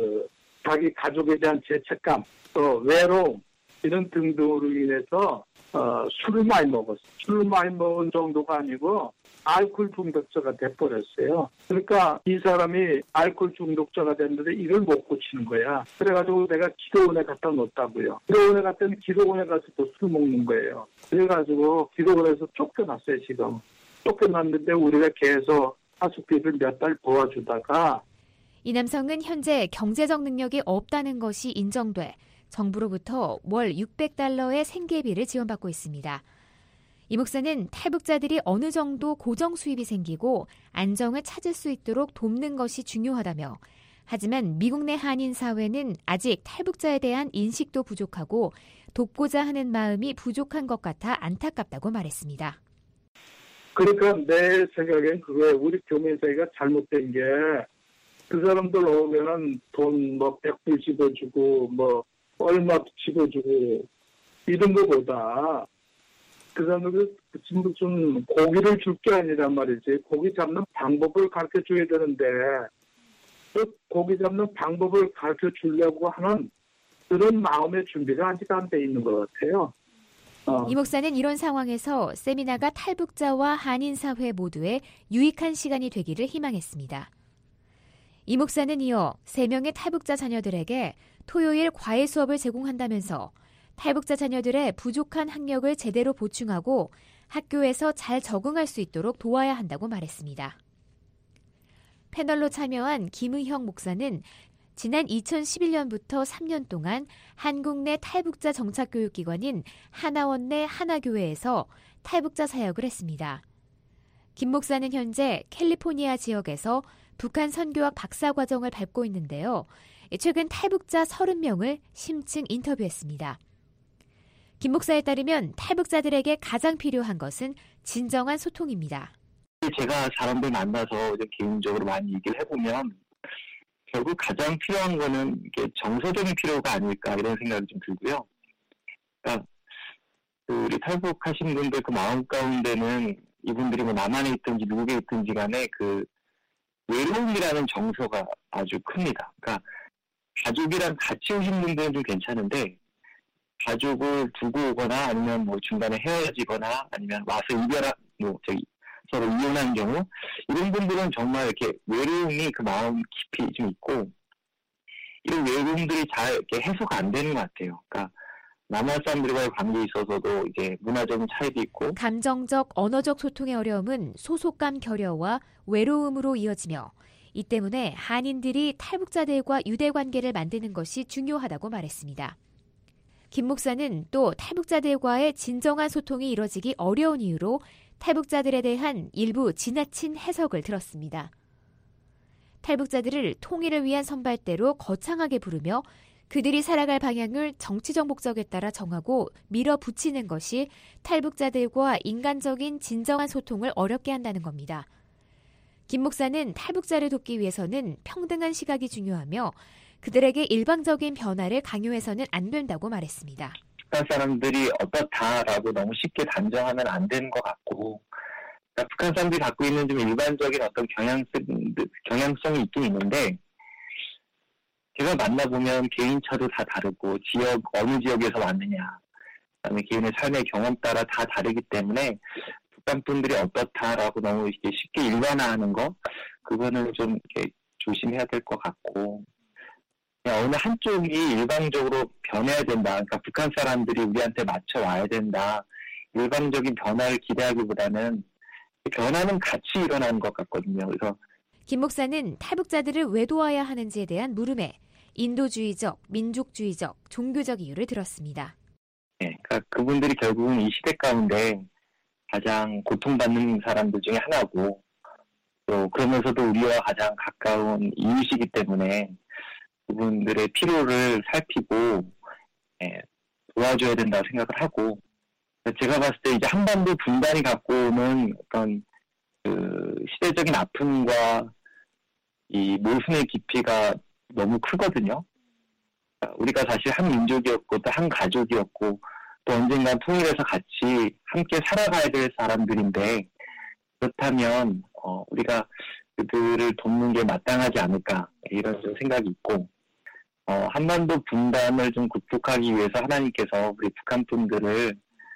자기 가족에 대한 죄책감, 또 외로움 이런 등등으로 인해서 술을 많이 먹었어요. 술을 많이 먹은 정도가 아니고 알코올 중독자가 돼버렸어요. 그러니까 이 사람이 알코올 중독자가 됐는데 이걸 못 고치는 거야. 그래가지고 내가 기도원에 갖다 놓았다고요. 기도원에 갔더니 기도원에 가서 또 술 먹는 거예요. 그래가지고 기도원에서 쫓겨났어요 지금. 쫓겨났는데 우리가 계속 하숙비를 몇 달 도와주다가 이 남성은 현재 경제적 능력이 없다는 것이 인정돼 정부로부터 월 600달러의 생계비를 지원받고 있습니다. 이 목사는 탈북자들이 어느 정도 고정 수입이 생기고 안정을 찾을 수 있도록 돕는 것이 중요하다며 하지만 미국 내 한인 사회는 아직 탈북자에 대한 인식도 부족하고 돕고자 하는 마음이 부족한 것 같아 안타깝다고 말했습니다. 그러니까 내 생각엔 그거에 우리 교민 사회가 잘못된 게 그 사람들 오면은 돈 뭐 100불 집어주고 뭐 얼마 집어주고 이런 거보다 그 사람들 무슨 고기를 줄 게 아니란 말이지. 고기 잡는 방법을 가르쳐 줘야 되는데 그 고기 잡는 방법을 가르쳐 주려고 하는 그런 마음의 준비가 아직 안 돼 있는 것 같아요. 이 목사는 이런 상황에서 세미나가 탈북자와 한인사회 모두에 유익한 시간이 되기를 희망했습니다. 이 목사는 이어 3명의 탈북자 자녀들에게 토요일 과외 수업을 제공한다면서 탈북자 자녀들의 부족한 학력을 제대로 보충하고 학교에서 잘 적응할 수 있도록 도와야 한다고 말했습니다. 패널로 참여한 김의형 목사는 지난 2011년부터 3년 동안 한국 내 탈북자 정착교육기관인 하나원 내 하나교회에서 탈북자 사역을 했습니다. 김 목사는 현재 캘리포니아 지역에서 북한 선교학 박사과정을 밟고 있는데요. 최근 탈북자 30명을 심층 인터뷰했습니다. 김 목사에 따르면 탈북자들에게 가장 필요한 것은 진정한 소통입니다. 제가 사람들 만나서 개인적으로 많이 얘기를 해보면 결국 가장 필요한 거는 이게 정서적인 필요가 아닐까 이런 생각이 좀 들고요. 그러니까 우리 탈북하신 분들 그 마음 가운데는 이분들이 뭐 남한에 있든지 미국에 있든지 간에 그 외로움이라는 정서가 아주 큽니다. 그러니까 가족이랑 같이 오신 분들은 좀 괜찮은데 가족을 두고 오거나 아니면 뭐 중간에 헤어지거나 아니면 와서 서로 이혼한 경우 이런 분들은 정말 이렇게 외로움이 그 마음 깊이 좀 있고 이런 외로움들이 잘 이렇게 해소가 안 되는 것 같아요. 그러니까 남한 사람들과의 관계에 있어서도 이제 문화적인 차이도 있고 감정적, 언어적 소통의 어려움은 소속감 결여와 외로움으로 이어지며 이 때문에 한인들이 탈북자들과 유대 관계를 만드는 것이 중요하다고 말했습니다. 김 목사는 또 탈북자들과의 진정한 소통이 이뤄지기 어려운 이유로 탈북자들에 대한 일부 지나친 해석을 들었습니다. 탈북자들을 통일을 위한 선발대로 거창하게 부르며 그들이 살아갈 방향을 정치적 목적에 따라 정하고 밀어붙이는 것이 탈북자들과 인간적인 진정한 소통을 어렵게 한다는 겁니다. 김 목사는 탈북자를 돕기 위해서는 평등한 시각이 중요하며 그들에게 일방적인 변화를 강요해서는 안 된다고 말했습니다. 북한 사람들이 어떻다라고 너무 쉽게 단정하면 안 되는 것 같고 그러니까 북한 사람들이 갖고 있는 좀 일반적인 어떤 경향성이 있긴 있는데 제가 만나보면 개인차도 다 다르고 어느 지역에서 왔느냐 그다음에 개인의 삶의 경험 따라 다 다르기 때문에 북한 분들이 어떻다라고 너무 이렇게 쉽게 일반화하는 거 그거는 좀 이렇게 조심해야 될 것 같고 그냥 어느 한쪽이 일방적으로 변해야 된다. 그러니까 북한 사람들이 우리한테 맞춰 와야 된다. 일방적인 변화를 기대하기보다는 변화는 같이 일어나는 것 같거든요. 그래서 김 목사는 탈북자들을 왜 도와야 하는지에 대한 물음에 인도주의적, 민족주의적, 종교적 이유를 들었습니다. 네, 그러니까 그분들이 결국은 이 시대 가운데 가장 고통받는 사람들 중에 하나고 또 그러면서도 우리와 가장 가까운 이웃이기 때문에 그분들의 필요를 살피고 도와줘야 된다고 생각을 하고 제가 봤을 때 이제 한반도 분단이 갖고 오는 어떤 그 시대적인 아픔과 이 모순의 깊이가 너무 크거든요. 우리가 사실 한 민족이었고 또 한 가족이었고 또 언젠간 통일해서 같이 함께 살아가야 될 사람들인데 그렇다면 우리가 그들을 돕는 게 마땅하지 않을까 이런 좀 생각이 있고 한반도 분단을 좀 극복하기 위해서 하나님께서 우리 북한 분들을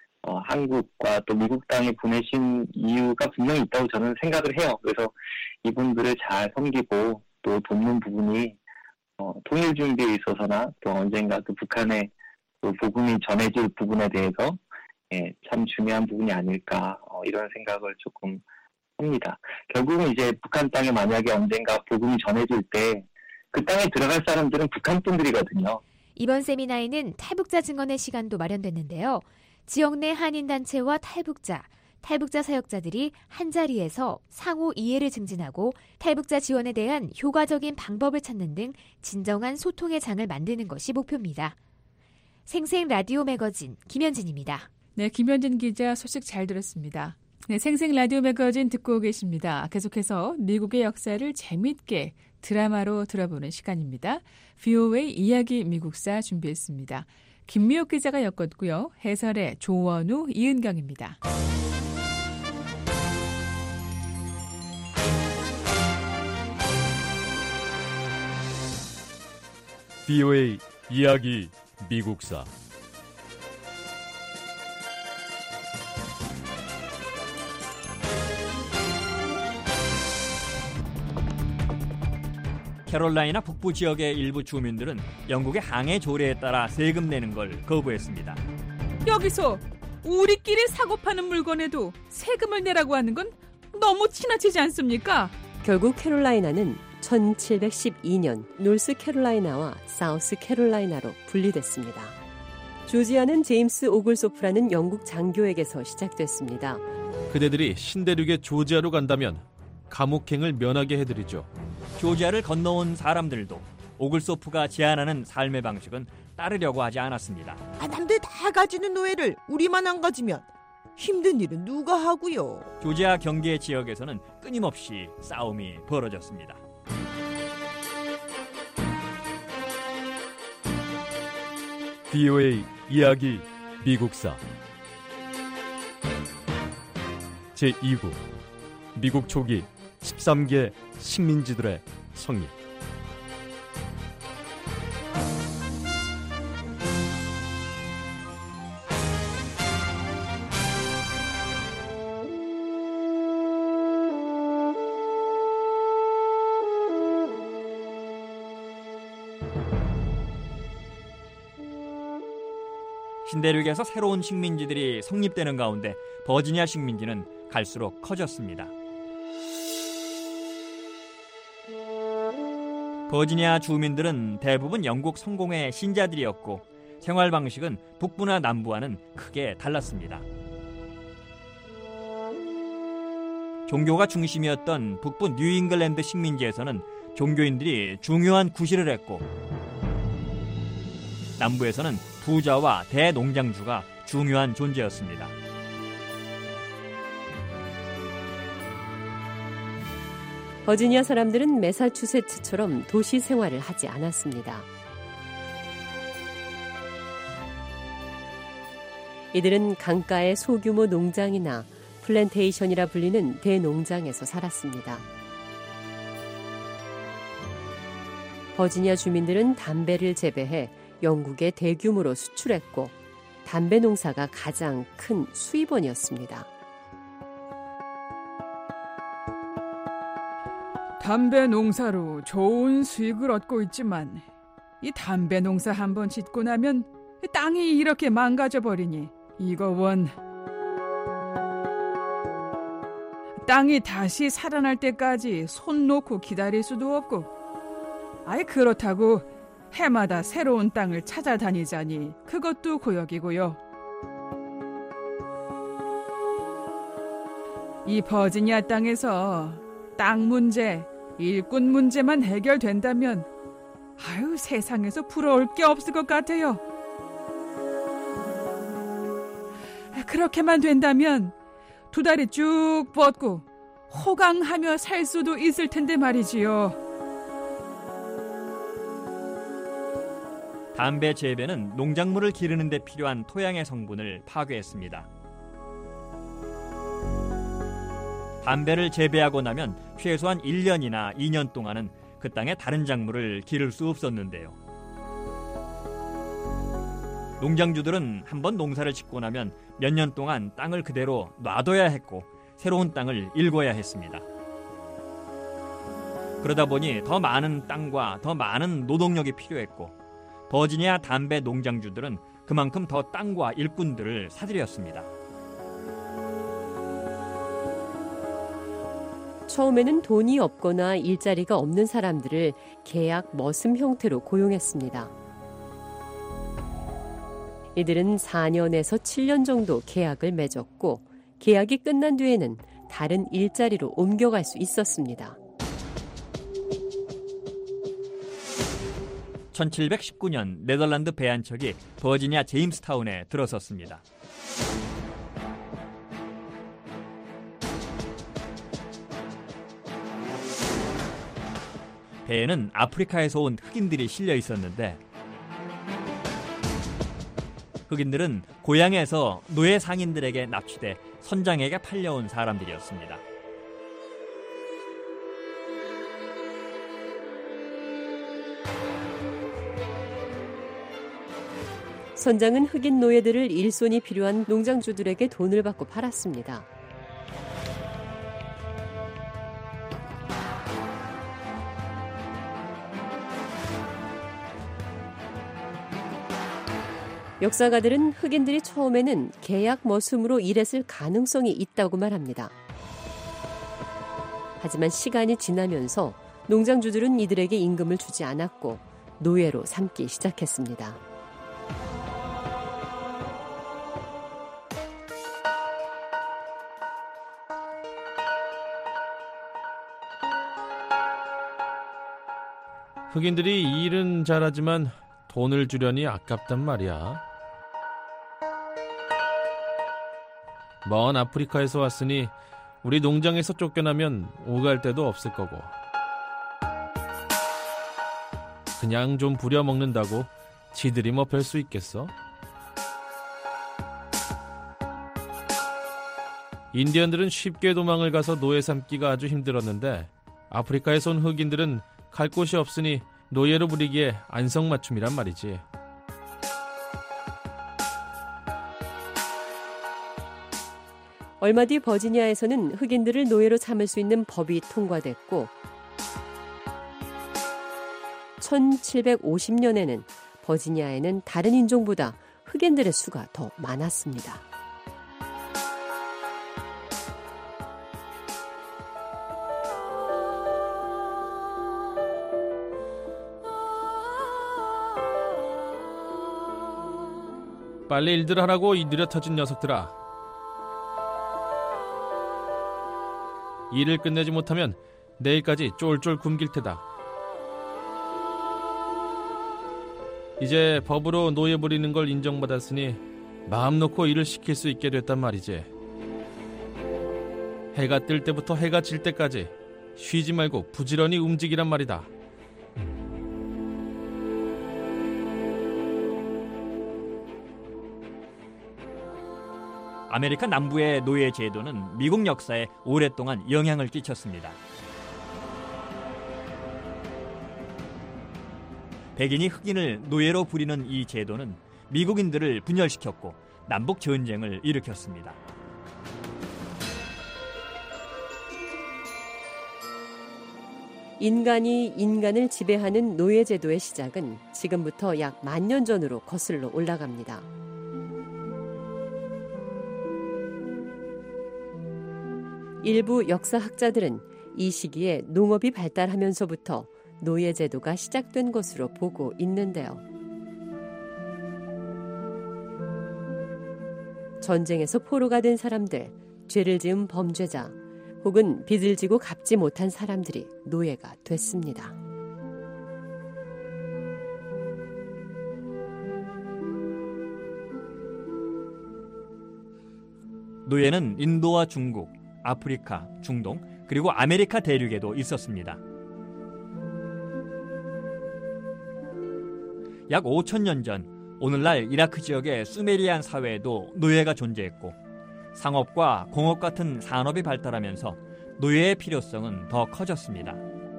한국과 또 미국 땅에 보내신 이유가 분명히 있다고 저는 생각을 해요. 그래서 이분들을 잘 섬기고 또 돕는 부분이 통일 준비에 있어서나 또 언젠가 또 북한에 또 복음이 전해질 부분에 대해서 참 중요한 부분이 아닐까 이런 생각을 조금 합니다. 결국은 이제 북한 땅에 만약에 언젠가 복음이 전해질 때 그 땅에 들어갈 사람들은 북한 분들이거든요. 이번 세미나에는 탈북자 증언의 시간도 마련됐는데요. 지역 내 한인단체와 탈북자 사역자들이 한자리에서 상호 이해를 증진하고 탈북자 지원에 대한 효과적인 방법을 찾는 등 진정한 소통의 장을 만드는 것이 목표입니다. 생생 라디오 매거진 김현진입니다. 네, 김현진 기자 소식 잘 들었습니다. 네, 생생 라디오 매거진 듣고 계십니다. 계속해서 미국의 역사를 재미있게 드라마로 들어보는 시간입니다. VOA 이야기 미국사 준비했습니다. 김미옥 기자가 엮었고요. 해설의 조원우, 이은경입니다. VOA 이야기 미국사 캐롤라이나 북부 지역의 일부 주민들은 영국의 항해 조례에 따라 세금 내는 걸 거부했습니다. 여기서 우리끼리 사고 파는 물건에도 세금을 내라고 하는 건 너무 지나치지 않습니까? 결국 캐롤라이나는 1712년 노스캐롤라이나와 사우스캐롤라이나로 분리됐습니다. 조지아는 제임스 오글소프라는 영국 장교에게서 시작됐습니다. 그대들이 신대륙의 조지아로 간다면 감옥행을 면하게 해드리죠. 조지아를 건너온 사람들도 오글소프가 제안하는 삶의 방식은 따르려고 하지 않았습니다. 남들 다 가지는 노예를 우리만 안 가지면 힘든 일은 누가 하고요? 조지아 경계 지역에서는 끊임없이 싸움이 벌어졌습니다. VOA 이야기 미국사 제2부 미국 초기 13개 식민지들의 성립. 신대륙에서 새로운 식민지들이 성립되는 가운데 버지니아 식민지는 갈수록 커졌습니다. 버지니아 주민들은 대부분 영국 성공회 신자들이었고 생활 방식은 북부나 남부와는 크게 달랐습니다. 종교가 중심이었던 북부 뉴잉글랜드 식민지에서는 종교인들이 중요한 구실을 했고 남부에서는 부자와 대농장주가 중요한 존재였습니다. 버지니아 사람들은 매사추세츠처럼 도시 생활을 하지 않았습니다. 이들은 강가의 소규모 농장이나 플랜테이션이라 불리는 대농장에서 살았습니다. 버지니아 주민들은 담배를 재배해 영국에 대규모로 수출했고 담배 농사가 가장 큰 수입원이었습니다. 담배 농사로 좋은 수익을 얻고 있지만 이 담배 농사 한번 짓고 나면 땅이 이렇게 망가져버리니 이거 원 땅이 다시 살아날 때까지 손 놓고 기다릴 수도 없고 아예 그렇다고 해마다 새로운 땅을 찾아다니자니 그것도 고역이고요. 이 버지니아 땅에서 땅 문제, 일꾼 문제만 해결된다면 세상에서 부러울 게 없을 것 같아요. 그렇게만 된다면 두 다리 쭉 뻗고 호강하며 살 수도 있을 텐데 말이지요. 담배 재배는 농작물을 기르는 데 필요한 토양의 성분을 파괴했습니다. 담배를 재배하고 나면 최소한 1년이나 2년 동안은 그 땅에 다른 작물을 기를 수 없었는데요. 농장주들은 한번 농사를 짓고 나면 몇 년 동안 땅을 그대로 놔둬야 했고 새로운 땅을 일궈야 했습니다. 그러다 보니 더 많은 땅과 더 많은 노동력이 필요했고 버지니아 담배 농장주들은 그만큼 더 땅과 일꾼들을 사들였습니다. 처음에는 돈이 없거나 일자리가 없는 사람들을 계약 머슴 형태로 고용했습니다. 이들은 4년에서 7년 정도 계약을 맺었고 계약이 끝난 뒤에는 다른 일자리로 옮겨갈 수 있었습니다. 1719년 네덜란드 배 한 척이 버지니아 제임스타운에 들어섰습니다. 배에는 아프리카에서 온 흑인들이 실려 있었는데 흑인들은 고향에서 노예 상인들에게 납치돼 선장에게 팔려온 사람들이었습니다. 선장은 흑인 노예들을 일손이 필요한 농장주들에게 돈을 받고 팔았습니다. 역사가들은 흑인들이 처음에는 계약 머슴으로 일했을 가능성이 있다고 말합니다. 하지만 시간이 지나면서 농장주들은 이들에게 임금을 주지 않았고 노예로 삼기 시작했습니다. 흑인들이 일은 잘하지만 돈을 주려니 아깝단 말이야. 먼 아프리카에서 왔으니 우리 농장에서 쫓겨나면 오갈 데도 없을 거고 그냥 좀 부려먹는다고 지들이 뭐 별 수 있겠어? 인디언들은 쉽게 도망을 가서 노예 삼기가 아주 힘들었는데 아프리카에서 온 흑인들은 갈 곳이 없으니 노예로 부리기에 안성맞춤이란 말이지. 얼마 뒤 버지니아에서는 흑인들을 노예로 삼을 수 있는 법이 통과됐고 1750년에는 버지니아에는 다른 인종보다 흑인들의 수가 더 많았습니다. 빨리 일들 하라고 이 느려터진 녀석들아. 일을 끝내지 못하면 내일까지 쫄쫄 굶길 테다. 이제 법으로 노예 부리는 걸 인정받았으니 마음 놓고 일을 시킬 수 있게 됐단 말이지. 해가 뜰 때부터 해가 질 때까지 쉬지 말고 부지런히 움직이란 말이다. 아메리카 남부의 노예 제도는 미국 역사에 오랫동안 영향을 끼쳤습니다. 백인이 흑인을 노예로 부리는 이 제도는 미국인들을 분열시켰고 남북 전쟁을 일으켰습니다. 인간이 인간을 지배하는 노예 제도의 시작은 지금부터 약 10,000년 전으로 거슬러 올라갑니다. 일부 역사학자들은 이 시기에 농업이 발달하면서부터 노예 제도가 시작된 것으로 보고 있는데요. 전쟁에서 포로가 된 사람들, 죄를 지은 범죄자, 혹은 빚을 지고 갚지 못한 사람들이 노예가 됐습니다. 노예는 인도와 중국, 아프리카, 중동, 그리고 아메리카 대륙에도 있었습니다. 약 5,000년 전 오늘날 이라크 지역의 수메리안 사회에도 노예가 존재했고 상업과 공업 같은 산업이 발달하면서 노예의 필요성은 더 커졌습니다.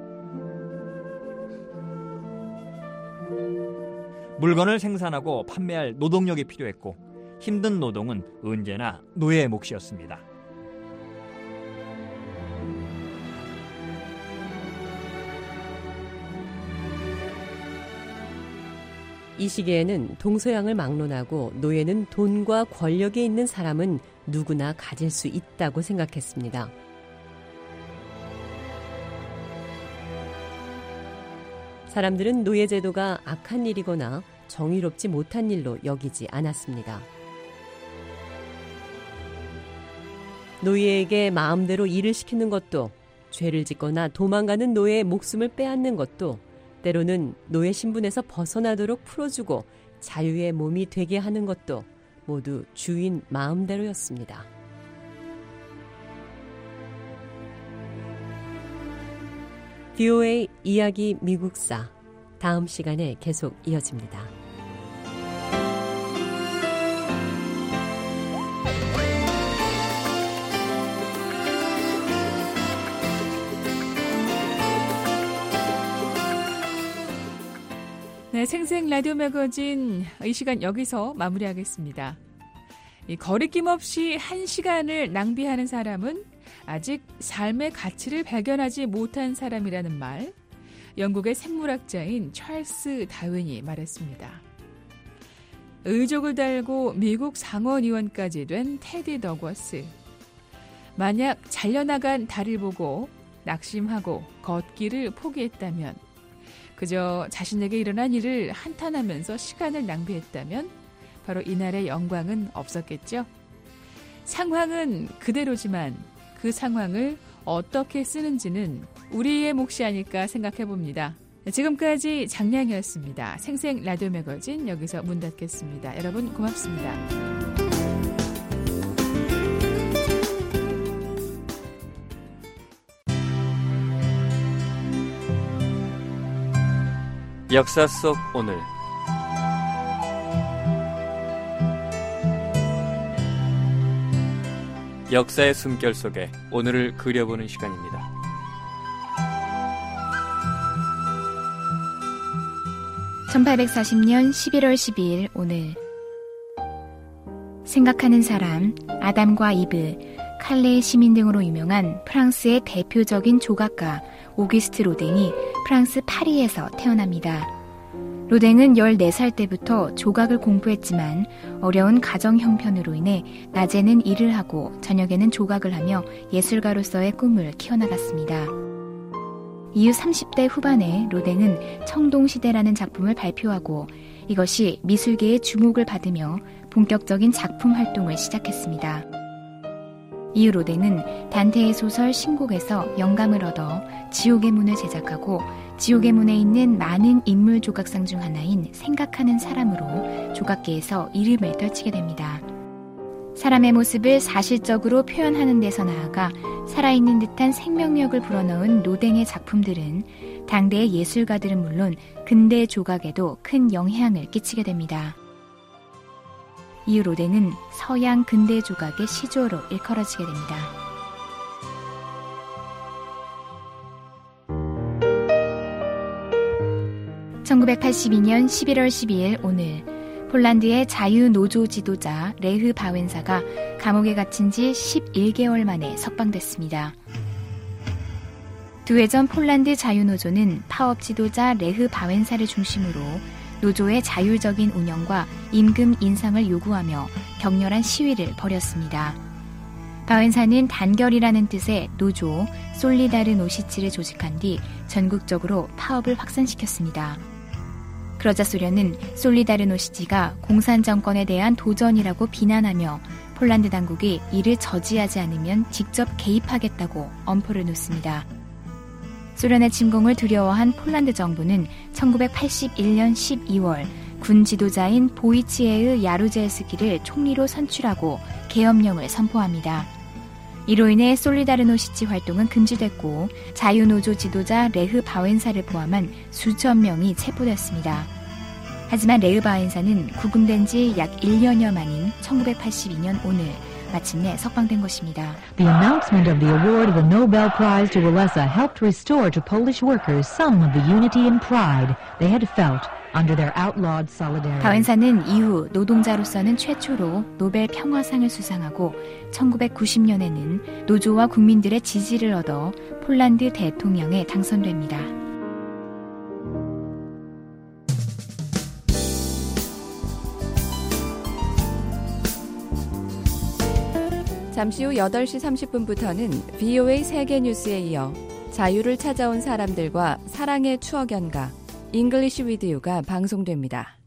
물건을 생산하고 판매할 노동력이 필요했고 힘든 노동은 언제나 노예의 몫이었습니다. 이 시기에는 동서양을 막론하고 노예는 돈과 권력이 있는 사람은 누구나 가질 수 있다고 생각했습니다. 사람들은 노예 제도가 악한 일이거나 정의롭지 못한 일로 여기지 않았습니다. 노예에게 마음대로 일을 시키는 것도, 죄를 짓거나 도망가는 노예의 목숨을 빼앗는 것도, 때로는 노예 신분에서 벗어나도록 풀어주고 자유의 몸이 되게 하는 것도 모두 주인 마음대로였습니다. VOA 이야기 미국사 다음 시간에 계속 이어집니다. 네, 생생 라디오 매거진 이 시간 여기서 마무리하겠습니다. 이 거리낌 없이 1시간을 낭비하는 사람은 아직 삶의 가치를 발견하지 못한 사람이라는 말, 영국의 생물학자인 찰스 다윈이 말했습니다. 의족을 달고 미국 상원의원까지 된 테디 더거스. 만약 잘려나간 달을 보고 낙심하고 걷기를 포기했다면, 그저 자신에게 일어난 일을 한탄하면서 시간을 낭비했다면 바로 이날의 영광은 없었겠죠. 상황은 그대로지만 그 상황을 어떻게 쓰는지는 우리의 몫이 아닐까 생각해봅니다. 지금까지 장량이었습니다. 생생 라디오 매거진 여기서 문 닫겠습니다. 여러분 고맙습니다. 역사 속 오늘 역사의 숨결 속에 오늘을 그려보는 시간입니다. (1840년 11월 12일) 오늘 생각하는 사람, 아담과 이브, 칼레 시민 등으로 유명한 프랑스의 대표적인 조각가 오기스트 로댕이 프랑스 파리에서 태어납니다. 로댕은 14살 때부터 조각을 공부했지만 어려운 가정 형편으로 인해 낮에는 일을 하고 저녁에는 조각을 하며 예술가로서의 꿈을 키워나갔습니다. 이후 30대 후반에 로댕은 청동시대라는 작품을 발표하고 이것이 미술계의 주목을 받으며 본격적인 작품 활동을 시작했습니다. 이후 로댕은 단테의 소설 신곡에서 영감을 얻어 지옥의 문을 제작하고 지옥의 문에 있는 많은 인물 조각상 중 하나인 생각하는 사람으로 조각계에서 이름을 떨치게 됩니다. 사람의 모습을 사실적으로 표현하는 데서 나아가 살아있는 듯한 생명력을 불어넣은 로댕의 작품들은 당대의 예술가들은 물론 근대 조각에도 큰 영향을 끼치게 됩니다. 이후 로댕은 서양 근대 조각의 시조로 일컬어지게 됩니다. (1982년 11월 12일) 오늘 폴란드의 자유노조 지도자 레흐 바웬사가 감옥에 갇힌 지 11개월 만에 석방됐습니다. 2해 전 폴란드 자유노조는 파업 지도자 레흐 바웬사를 중심으로 노조의 자율적인 운영과 임금 인상을 요구하며 격렬한 시위를 벌였습니다. 바웬사는 단결이라는 뜻의 노조 솔리다르노시치를 조직한 뒤 전국적으로 파업을 확산시켰습니다. 그러자 소련은 솔리다르노시치가 공산 정권에 대한 도전이라고 비난하며 폴란드 당국이 이를 저지하지 않으면 직접 개입하겠다고 엄포를 놓습니다. 소련의 침공을 두려워한 폴란드 정부는 1981년 12월 군 지도자인 보이치에흐 야루젤스키를 총리로 선출하고 계엄령을 선포합니다. 이로 인해 솔리다르노시치 활동은 금지됐고 자유노조 지도자 레흐 바웬사를 포함한 수천 명이 체포됐습니다. 하지만 레흐 바웬사는 구금된 지 약 1년여 만인 1982년 오늘 마침내 석방된 것입니다. The announcement of the award of the Nobel Prize to Walesa helped restore to Polish workers some of the unity and pride they had felt under their outlawed solidarity. 바웬사는 이후 노동자로서는 최초로 노벨 평화상을 수상하고 1990년에는 노조와 국민들의 지지를 얻어 폴란드 대통령에 당선됩니다. 잠시 후 8시 30분부터는 VOA 세계뉴스에 이어 자유를 찾아온 사람들과 사랑의 추억 연가 English with You가 방송됩니다.